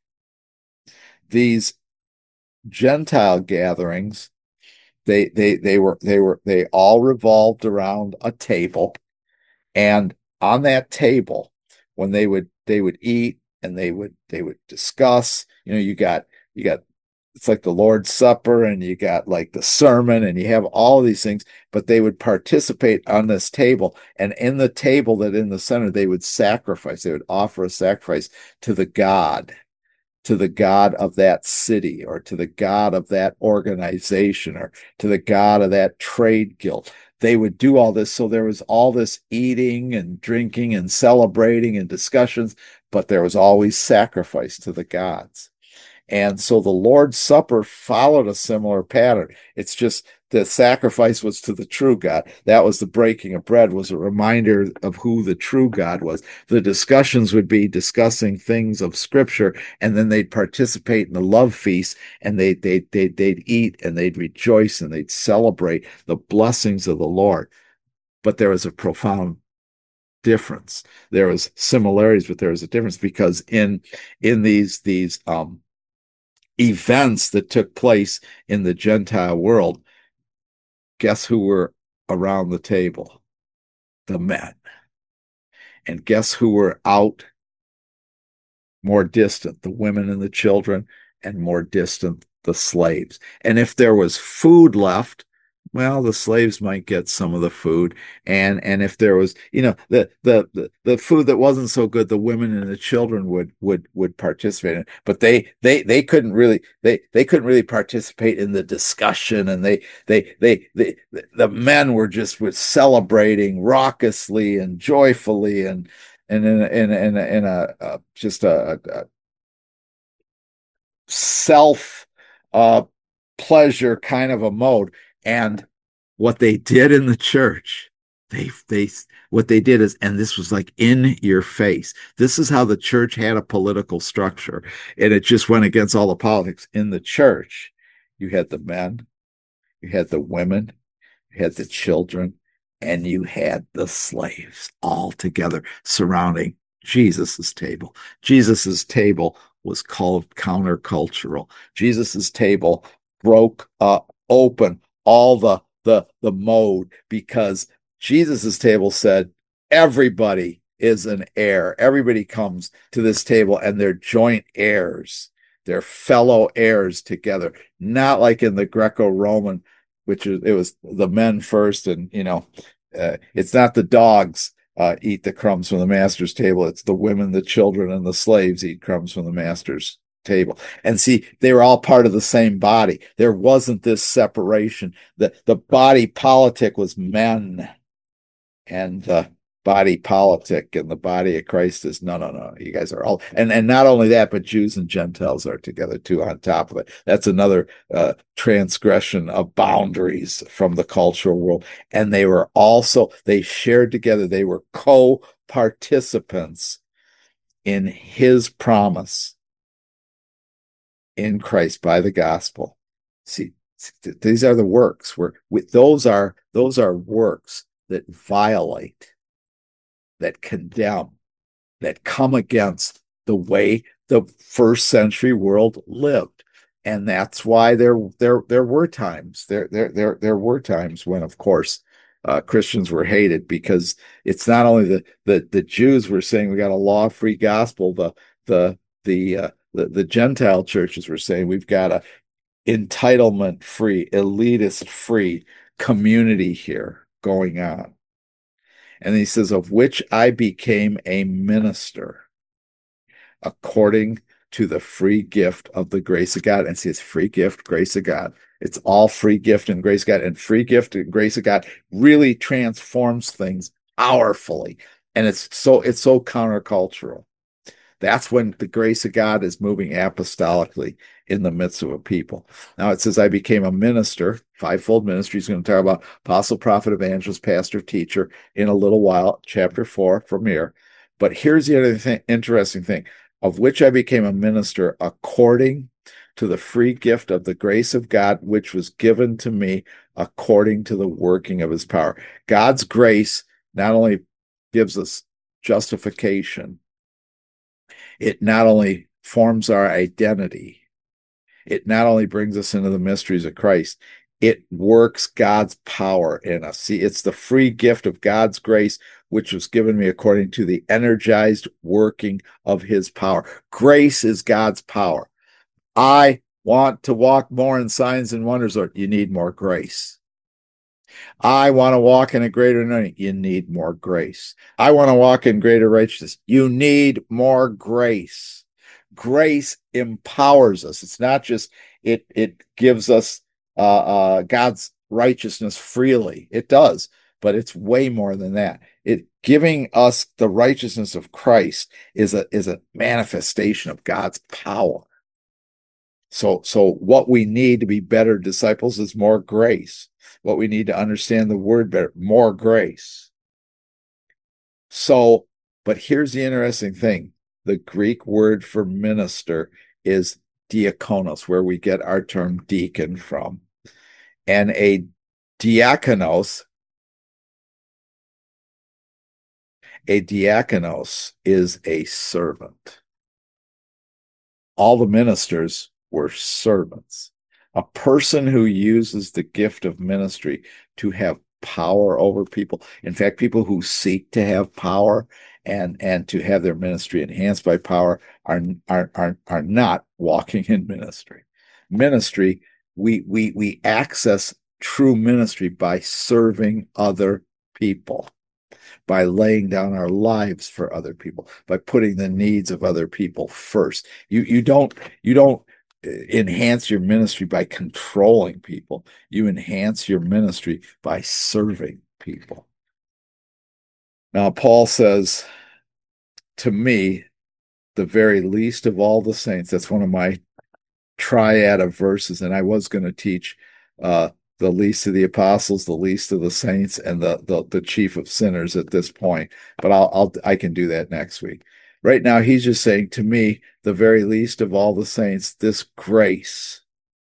these Gentile gatherings, they they they were they were they all revolved around a table, and on that table, when they would they would eat and they would they would discuss, you know, you got you got it's like the Lord's Supper and you got like the sermon and you have all these things, but they would participate on this table, and in the table that in the center they would sacrifice, they would offer a sacrifice to the God to the God of that city or to the God of that organization or to the God of that trade guild. They would do all this. So there was all this eating and drinking and celebrating and discussions, but there was always sacrifice to the gods. And so the Lord's Supper followed a similar pattern. It's just the sacrifice was to the true God. That was the breaking of bread, was a reminder of who the true God was. The discussions would be discussing things of Scripture, and then they'd participate in the love feast, and they they they they'd eat and they'd rejoice and they'd celebrate the blessings of the Lord. But there was a profound difference. There was similarities, but there was a difference because in in these these um events that took place in the Gentile world, guess who were around the table? The men. And guess who were out more distant? The women and the children, and more distant, the slaves. And if there was food left, well, the slaves might get some of the food, and and if there was, you know, the the the, the food that wasn't so good, the women and the children would would would participate in it. But they they they couldn't really they they couldn't really participate in the discussion, and they they they, they the men were just with celebrating raucously and joyfully and and in a, in a, in a, in a uh, just a, a self uh pleasure kind of a mode. And what they did in the church, they they what they did is, and this was like in your face. This is how the church had a political structure, and it just went against all the politics. In the church, you had the men, you had the women, you had the children, and you had the slaves all together surrounding Jesus's table. Jesus's table was called countercultural. Jesus's table broke uh, open all the the the mode, because Jesus's table said everybody is an heir. Everybody comes to this table and they're joint heirs. They're fellow heirs together. Not like in the Greco-Roman, which is, it was the men first, and you know, uh, it's not the dogs uh, eat the crumbs from the master's table. It's the women, the children, and the slaves eat crumbs from the master's table. And see, they were all part of the same body. There wasn't this separation. The, the body politic was men, and the body politic and the body of Christ is no, no, no. You guys are all, and and not only that, but Jews and Gentiles are together too. On top of it, that's another uh, transgression of boundaries from the cultural world. And they were also they shared together. They were co-participants in His promise in Christ by the gospel. See, these are the works. Where those are those are works that violate, that condemn, that come against the way the first century world lived. And that's why there there there were times there there there there were times when, of course, uh, Christians were hated, because it's not only the the the Jews were saying we got a law-free gospel, the the the uh, the, the Gentile churches were saying we've got a entitlement-free, elitist-free community here going on. And he says, of which I became a minister according to the free gift of the grace of God. And see, it's free gift, grace of God. It's all free gift and grace of God. And free gift and grace of God really transforms things powerfully. And it's so it's so countercultural. That's when the grace of God is moving apostolically in the midst of a people. Now it says, I became a minister, fivefold ministry. He's going to talk about apostle, prophet, evangelist, pastor, teacher in a little while, chapter four from here. But here's the other thing, interesting thing, of which I became a minister according to the free gift of the grace of God, which was given to me according to the working of His power. God's grace not only gives us justification, it not only forms our identity, it not only brings us into the mysteries of Christ, it works God's power in us. See, it's the free gift of God's grace, which was given me according to the energized working of His power. Grace is God's power. I want to walk more in signs and wonders, Lord. You need more grace. I want to walk in a greater anointing. You need more grace. I want to walk in greater righteousness. You need more grace. Grace empowers us. It's not just, it, it gives us uh, uh, God's righteousness freely. It does, but it's way more than that. It giving us the righteousness of Christ is a, is a manifestation of God's power. So, so what we need to be better disciples is more grace. What we need to understand the word better, more grace. So, but here's the interesting thing. The Greek word for minister is diakonos, where we get our term deacon from. And a diakonos, a diakonos is a servant. All the ministers were servants. A person who uses the gift of ministry to have power over people. In fact, people who seek to have power and, and to have their ministry enhanced by power are, are, are, are not walking in ministry. Ministry, we, we, we access true ministry by serving other people, by laying down our lives for other people, by putting the needs of other people first. You, you don't, you don't enhance your ministry by controlling people. You enhance your ministry by serving people. Now, Paul says, to me, the very least of all the saints, that's one of my triad of verses, and I was going to teach uh, the least of the apostles, the least of the saints, and the, the, the chief of sinners at this point, but I'll, I'll, I can do that next week. Right now, he's just saying, to me, the very least of all the saints, this grace,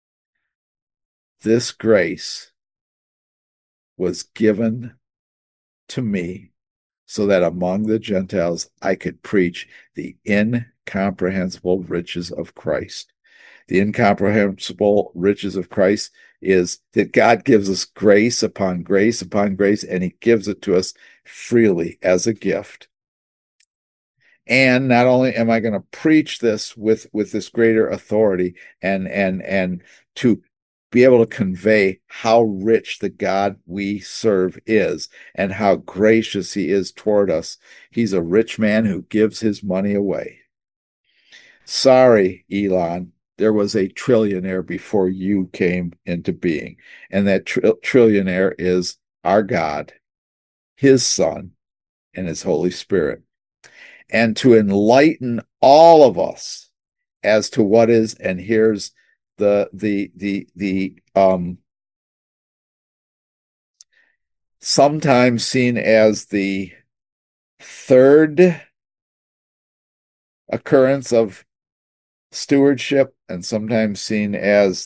this grace was given to me so that among the Gentiles I could preach the incomprehensible riches of Christ. The incomprehensible riches of Christ is that God gives us grace upon grace upon grace, and He gives it to us freely as a gift. And not only am I going to preach this with, with this greater authority and, and, and to be able to convey how rich the God we serve is and how gracious he is toward us. He's a rich man who gives his money away. Sorry, Elon, there was a trillionaire before you came into being, and that tr- trillionaire is our God, his Son, and his Holy Spirit. And to enlighten all of us as to what is, and here's the the the the um sometimes seen as the third occurrence of stewardship, and sometimes seen as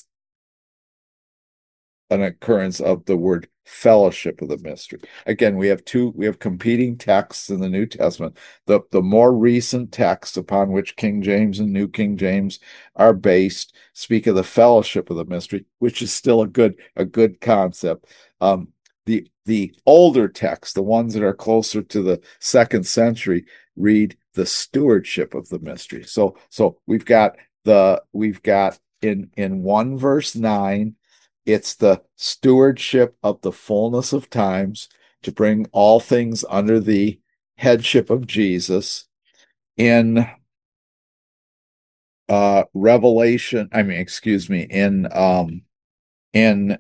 an occurrence of the word fellowship of the mystery. Again, we have two, we have competing texts in the New Testament. The, the more recent texts upon which King James and New King James are based speak of the fellowship of the mystery, which is still a good, a good concept. Um, the, the older texts, the ones that are closer to the second century, read the stewardship of the mystery. So, so we've got the, we've got in, in one verse nine, it's the stewardship of the fullness of times to bring all things under the headship of Jesus. In uh, Revelation, I mean, excuse me, in um, in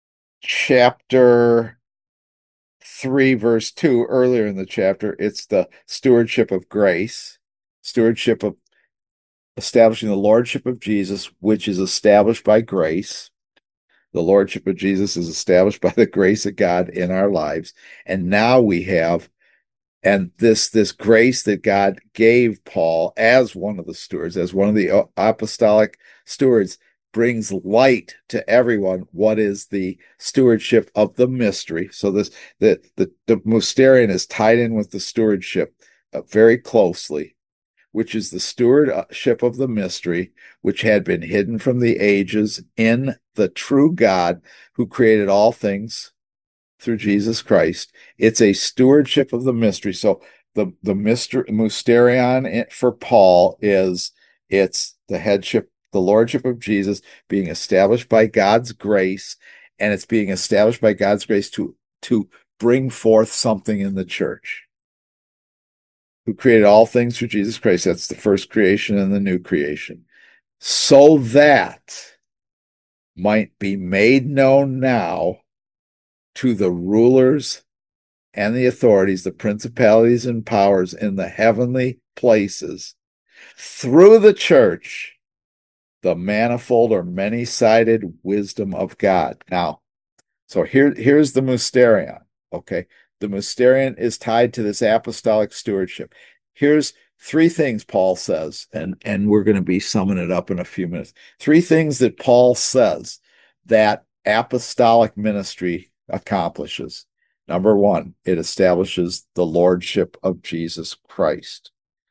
chapter three, verse two, earlier in the chapter, it's the stewardship of grace, stewardship of establishing the lordship of Jesus, which is established by grace. The lordship of Jesus is established by the grace of God in our lives. And now we have, and this, this grace that God gave Paul as one of the stewards, as one of the apostolic stewards, brings light to everyone what is the stewardship of the mystery. So this, the, the, the mysterion is tied in with the stewardship uh, very closely, which is the stewardship of the mystery, which had been hidden from the ages in the true God who created all things through Jesus Christ. It's a stewardship of the mystery. So the, the mystery, mysterion for Paul is, it's the headship, the lordship of Jesus being established by God's grace, and it's being established by God's grace to, to bring forth something in the church. Who created all things through Jesus Christ. That's the first creation and the new creation. So that might be made known now to the rulers and the authorities, the principalities and powers in the heavenly places, through the church, the manifold or many-sided wisdom of God. Now, so here, here's the mysterion, okay? The mysterion is tied to this apostolic stewardship. Here's three things Paul says, and, and we're going to be summing it up in a few minutes. Three things that Paul says that apostolic ministry accomplishes. Number one, it establishes the lordship of Jesus Christ.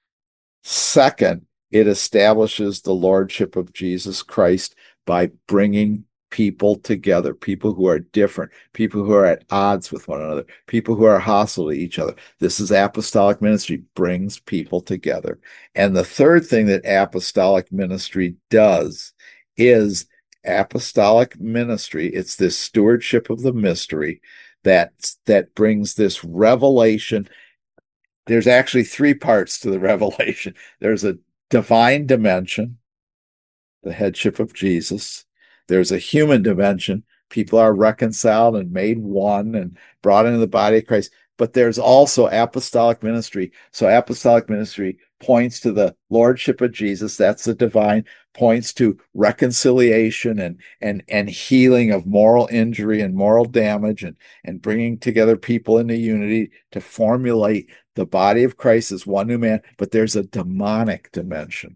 Second, it establishes the lordship of Jesus Christ by bringing people together, people who are different, people who are at odds with one another, people who are hostile to each other. This is apostolic ministry, brings people together. And the third thing that apostolic ministry does is apostolic ministry. It's this stewardship of the mystery that, that brings this revelation. There's actually three parts to the revelation. There's a divine dimension, the headship of Jesus. There's a human dimension. People are reconciled and made one and brought into the body of Christ. But there's also apostolic ministry. So apostolic ministry points to the lordship of Jesus. That's the divine, points to reconciliation and, and, and healing of moral injury and moral damage, and, and bringing together people into unity to formulate the body of Christ as one new man. But there's a demonic dimension.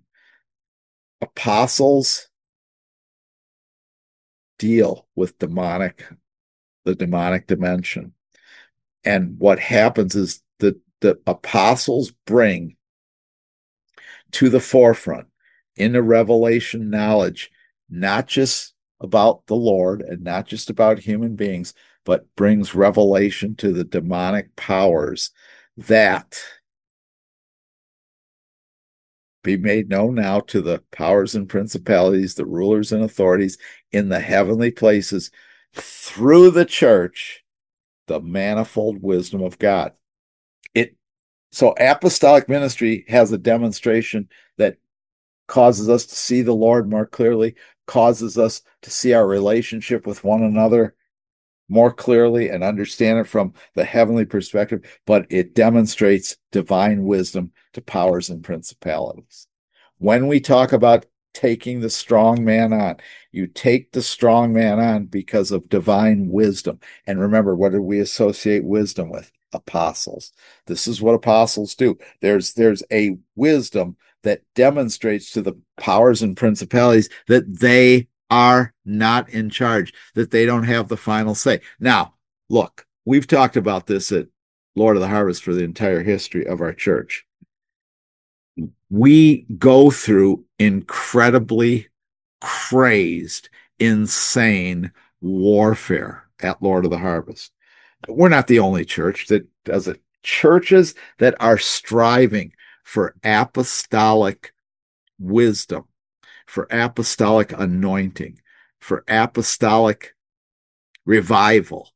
Apostles deal with demonic, the demonic dimension. And what happens is that the apostles bring to the forefront in the revelation knowledge, not just about the Lord and not just about human beings, but brings revelation to the demonic powers that be made known now to the powers and principalities, the rulers and authorities in the heavenly places through the church, the manifold wisdom of God. It so apostolic ministry has a demonstration that causes us to see the Lord more clearly, causes us to see our relationship with one another more clearly and understand it from the heavenly perspective, but it demonstrates divine wisdom to powers and principalities. When we talk about taking the strong man on, you take the strong man on because of divine wisdom. And remember, what do we associate wisdom with? Apostles. This is what apostles do. There's there's a wisdom that demonstrates to the powers and principalities that they are not in charge, that they don't have the final say. Now, look, we've talked about this at Lord of the Harvest for the entire history of our church. We go through incredibly crazed, insane warfare at Lord of the Harvest. We're not the only church that does it. Churches that are striving for apostolic wisdom, for apostolic anointing, for apostolic revival,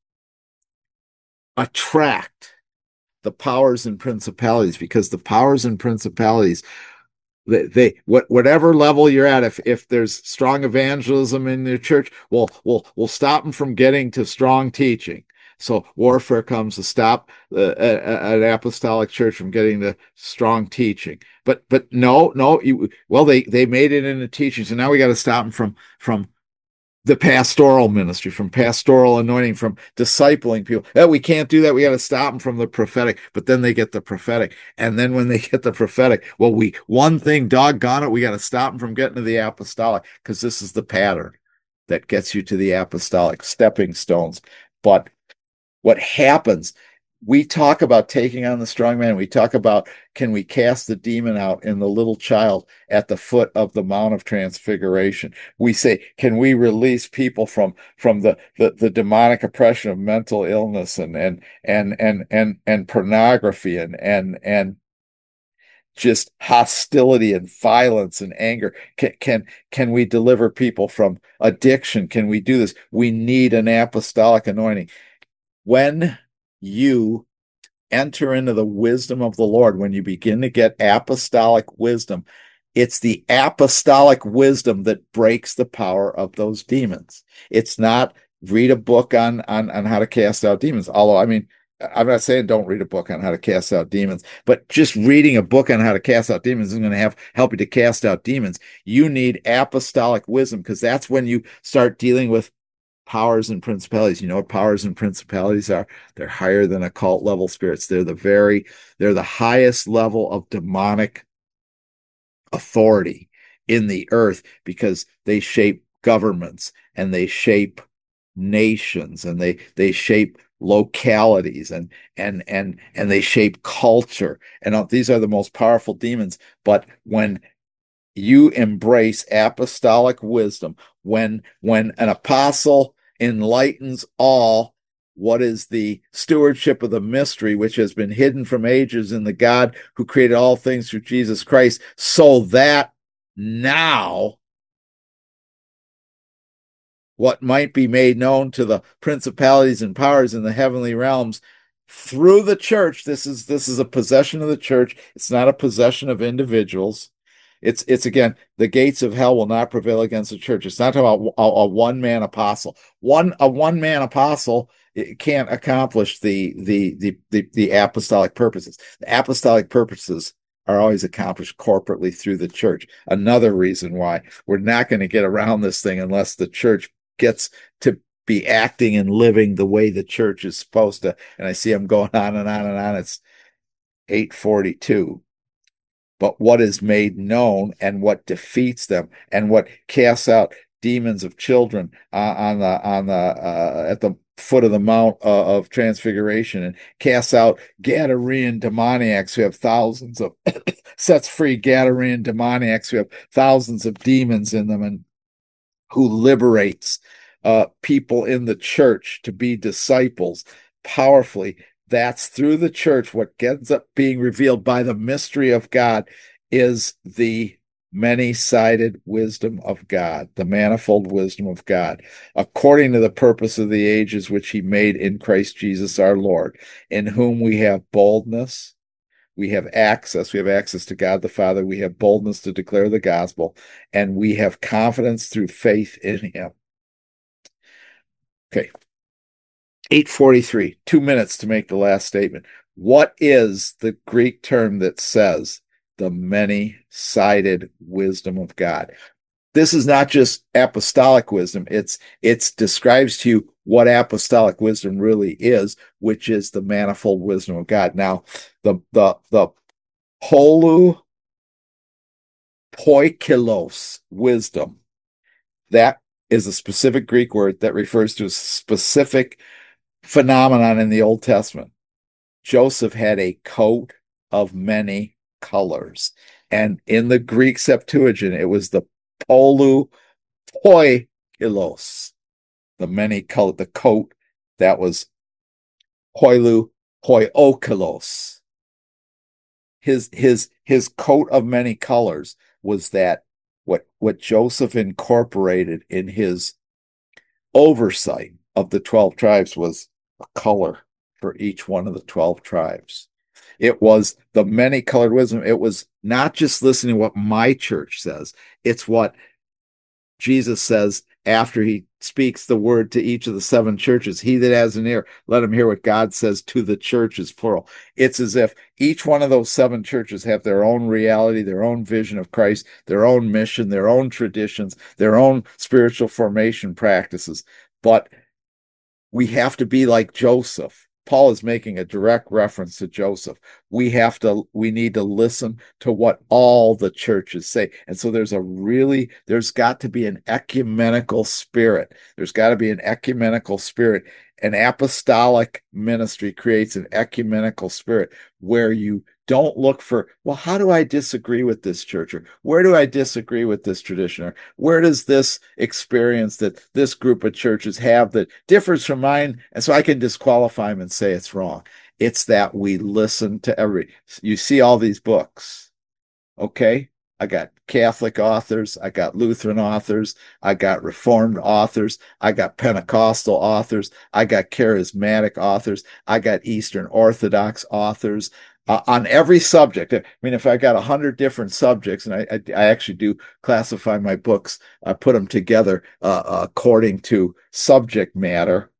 attract the powers and principalities, because the powers and principalities, they, they what, whatever level you're at, if if there's strong evangelism in your church, well, we'll we'll stop them from getting to strong teaching. So warfare comes to stop uh, an apostolic church from getting to strong teaching. But but no, no, you, well, they they made it into teaching, so now we got to stop them from from the pastoral ministry, from pastoral anointing, from discipling people. Oh, we can't do that. We got to stop them from the prophetic. But then they get the prophetic. And then when they get the prophetic, well, we, one thing, doggone it, we got to stop them from getting to the apostolic, because this is the pattern that gets you to the apostolic, stepping stones. But what happens, we talk about taking on the strong man. We talk about, can we cast the demon out in the little child at the foot of the Mount of Transfiguration? We say, can we release people from from the the, the demonic oppression of mental illness and and and and and and pornography and and and just hostility and violence and anger? Can can can we deliver people from addiction? Can we do this? We need an apostolic anointing. When you enter into the wisdom of the Lord, when you begin to get apostolic wisdom, it's the apostolic wisdom that breaks the power of those demons. It's not read a book on, on, on how to cast out demons. Although, I mean, I'm not saying don't read a book on how to cast out demons, but just reading a book on how to cast out demons isn't going to have help you to cast out demons. You need apostolic wisdom, because that's when you start dealing with powers and principalities. You know what powers and principalities are? They're higher than occult level spirits. They're the very, they're the highest level of demonic authority in the earth, because they shape governments and they shape nations and they they shape localities and and and and they shape culture. And these are the most powerful demons. But when you embrace apostolic wisdom, when when an apostle enlightens all, what is the stewardship of the mystery which has been hidden from ages in the God who created all things through Jesus Christ, so that now what might be made known to the principalities and powers in the heavenly realms through the church. This is this is a possession of the church. It's not a possession of individuals. It's it's again, the gates of hell will not prevail against the church. It's not about a, a one man apostle. One a one man apostle, it can't accomplish the, the the the the apostolic purposes. The apostolic purposes are always accomplished corporately through the church. Another reason why we're not going to get around this thing unless the church gets to be acting and living the way the church is supposed to. And I see I'm going on and on and on. It's eight forty-two. But what is made known and what defeats them and what casts out demons of children uh, on the on the uh, at the foot of the Mount uh, of Transfiguration, and casts out Gadarene demoniacs who have thousands of sets free Gadarene demoniacs who have thousands of demons in them, and who liberates uh, people in the church to be disciples powerfully. That's through the church. What ends up being revealed by the mystery of God is the many-sided wisdom of God, the manifold wisdom of God, according to the purpose of the ages which he made in Christ Jesus our Lord, in whom we have boldness, we have access, we have access to God the Father, we have boldness to declare the gospel, and we have confidence through faith in him. Okay. eight forty-three, two minutes to make the last statement. What is the Greek term that says the many-sided wisdom of God? This is not just apostolic wisdom. It's it's describes to you what apostolic wisdom really is, which is the manifold wisdom of God. Now, the the the polou poikilos wisdom, that is a specific Greek word that refers to a specific phenomenon in the Old Testament. Joseph had a coat of many colors. And in the Greek Septuagint, it was the polou poikilos, the many color, the coat that was poilou poiokilos. His his his coat of many colors was that what what Joseph incorporated in his oversight of the twelve tribes was a color for each one of the twelve tribes. It was the many colored wisdom. It was not just listening to what my church says. It's what Jesus says after he speaks the word to each of the seven churches. He that has an ear, let him hear what God says to the churches, plural. It's as if each one of those seven churches have their own reality, their own vision of Christ, their own mission, their own traditions, their own spiritual formation practices. But we have to be like Joseph. Paul is making a direct reference to Joseph. We have to, we need to listen to what all the churches say. And so there's a really, there's got to be an ecumenical spirit. There's got to be an ecumenical spirit. An apostolic ministry creates an ecumenical spirit where you don't look for, well, how do I disagree with this church? Or where do I disagree with this tradition? Or where does this experience that this group of churches have that differs from mine? And so I can disqualify them and say it's wrong. It's that we listen to every, you see all these books. Okay. I got Catholic authors. I got Lutheran authors. I got Reformed authors. I got Pentecostal authors. I got charismatic authors. I got Eastern Orthodox authors. Uh, on every subject. I mean, if I got a hundred different subjects, and I, I, I actually do classify my books, I put them together uh, according to subject matter.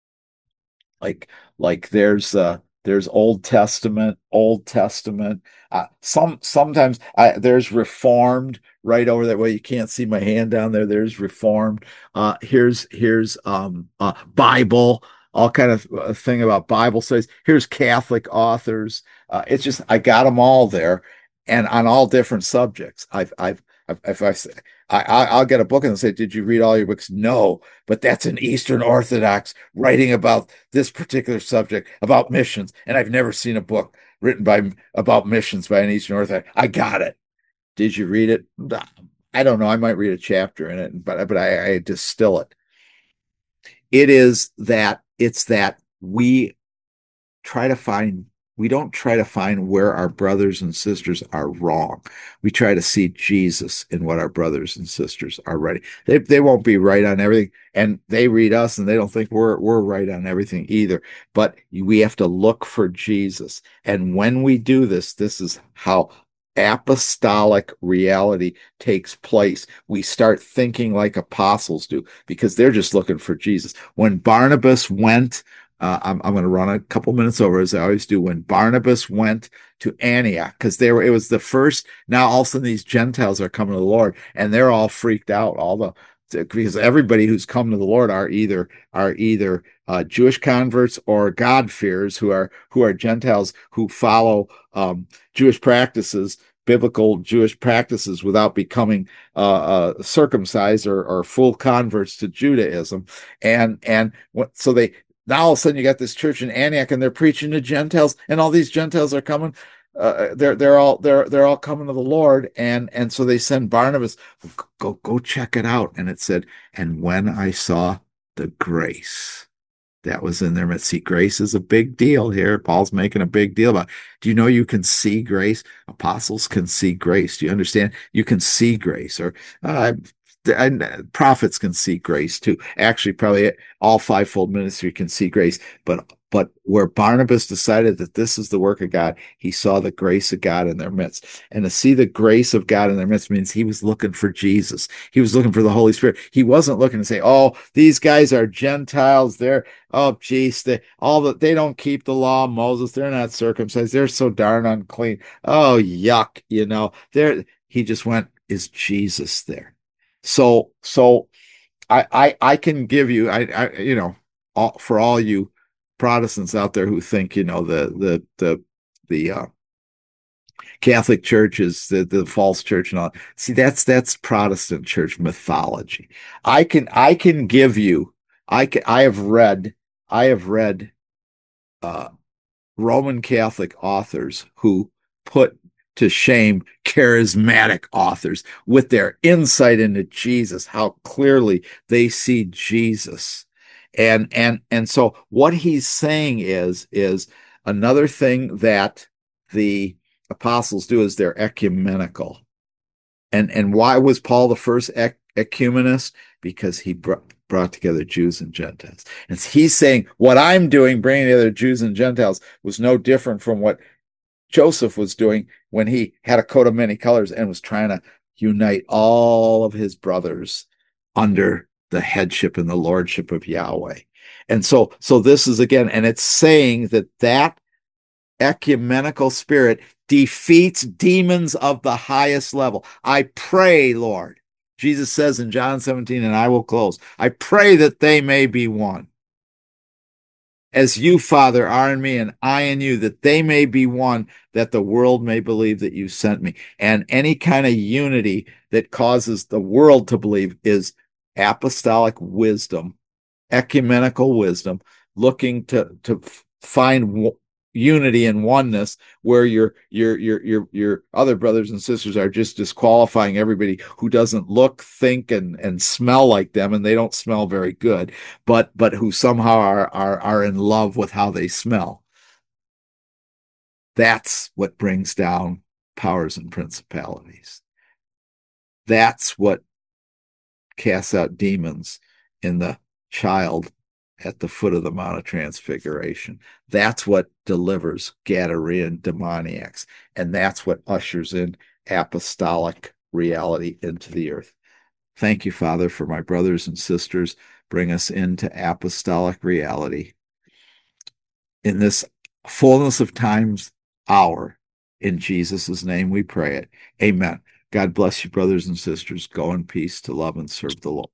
Like, like there's uh, there's Old Testament, Old Testament. Uh, some sometimes I, there's Reformed right over that way. You can't see my hand down there. There's Reformed. Uh, here's here's um, uh, Bible. All kind of uh, thing about Bible studies. Here's Catholic authors. Uh, it's just I got them all there, and on all different subjects. I've I've, I've if I say I I'll get a book and say, "Did you read all your books?" No, but that's an Eastern Orthodox writing about this particular subject about missions, and I've never seen a book written by about missions by an Eastern Orthodox. I got it. Did you read it? I don't know. I might read a chapter in it, but but I, I distill it. It is that it's that we try to find, we don't try to find where our brothers and sisters are wrong. We try to see Jesus in what our brothers and sisters are right. They, they won't be right on everything, and they read us and they don't think we're, we're right on everything either. But we have to look for Jesus. And when we do this, this is how apostolic reality takes place. We start thinking like apostles do because they're just looking for Jesus. When Barnabas went, uh, I'm, I'm going to run a couple minutes over as I always do. When Barnabas went to Antioch, because they were, it was the first. Now all of a sudden these Gentiles are coming to the Lord, and they're all freaked out. All the because everybody who's come to the Lord are either are either uh, Jewish converts or God-fearers who are who are Gentiles who follow um, Jewish practices, biblical Jewish practices, without becoming uh, uh, circumcised or, or full converts to Judaism. And and what, so they now all of a sudden you got this church in Antioch, and they're preaching to Gentiles, and all these Gentiles are coming. Uh, they're they're all they're they're all coming to the Lord, and and so they send Barnabas, go go check it out. And it said, and when I saw the grace that was in their midst. See, grace is a big deal here. Paul's making a big deal about it. Do you know you can see grace? Apostles can see grace. Do you understand? You can see grace, or uh, and prophets can see grace too. Actually, probably all fivefold ministry can see grace. But but where Barnabas decided that this is the work of God, he saw the grace of God in their midst. And to see the grace of God in their midst means he was looking for Jesus. He was looking for the Holy Spirit. He wasn't looking to say, "Oh, these guys are Gentiles. They're oh, geez, they all that they don't keep the law of Moses. They're not circumcised. They're so darn unclean. Oh, yuck!" You know, there. He just went, "Is Jesus there?" So, so I, I, I can give you, I, I, you know, all, for all you Protestants out there who think, you know, the, the, the, the uh, Catholic Church is the, the false church and all. See, that's, that's Protestant church mythology. I can, I can give you, I can, I have read, I have read, uh, Roman Catholic authors who put to shame charismatic authors with their insight into Jesus, how clearly they see Jesus. And and and so what he's saying is is another thing that the apostles do is they're ecumenical. And and why was Paul the first ec- ecumenist? Because he brought brought together Jews and Gentiles. And he's saying what I'm doing, bringing together Jews and Gentiles, was no different from what Joseph was doing when he had a coat of many colors and was trying to unite all of his brothers under the headship and the lordship of Yahweh. And so, so this is again, and it's saying that that ecumenical spirit defeats demons of the highest level. I pray, Lord, Jesus says in John seventeen, and I will close, I pray that they may be one. As you, Father, are in me and I in you, that they may be one, that the world may believe that you sent me. And any kind of unity that causes the world to believe is apostolic wisdom, ecumenical wisdom, looking to, to find w- unity and oneness where your, your, your, your, your other brothers and sisters are just disqualifying everybody who doesn't look, think, and, and smell like them, and they don't smell very good, but, but who somehow are, are, are in love with how they smell. That's what brings down powers and principalities. That's what casts out demons in the child at the foot of the Mount of Transfiguration. That's what delivers Gadarean demoniacs. And that's what ushers in apostolic reality into the earth. Thank you, Father, for my brothers and sisters. Bring us into apostolic reality. In this fullness of times hour, in Jesus' name we pray it. Amen. God bless you, brothers and sisters. Go in peace to love and serve the Lord.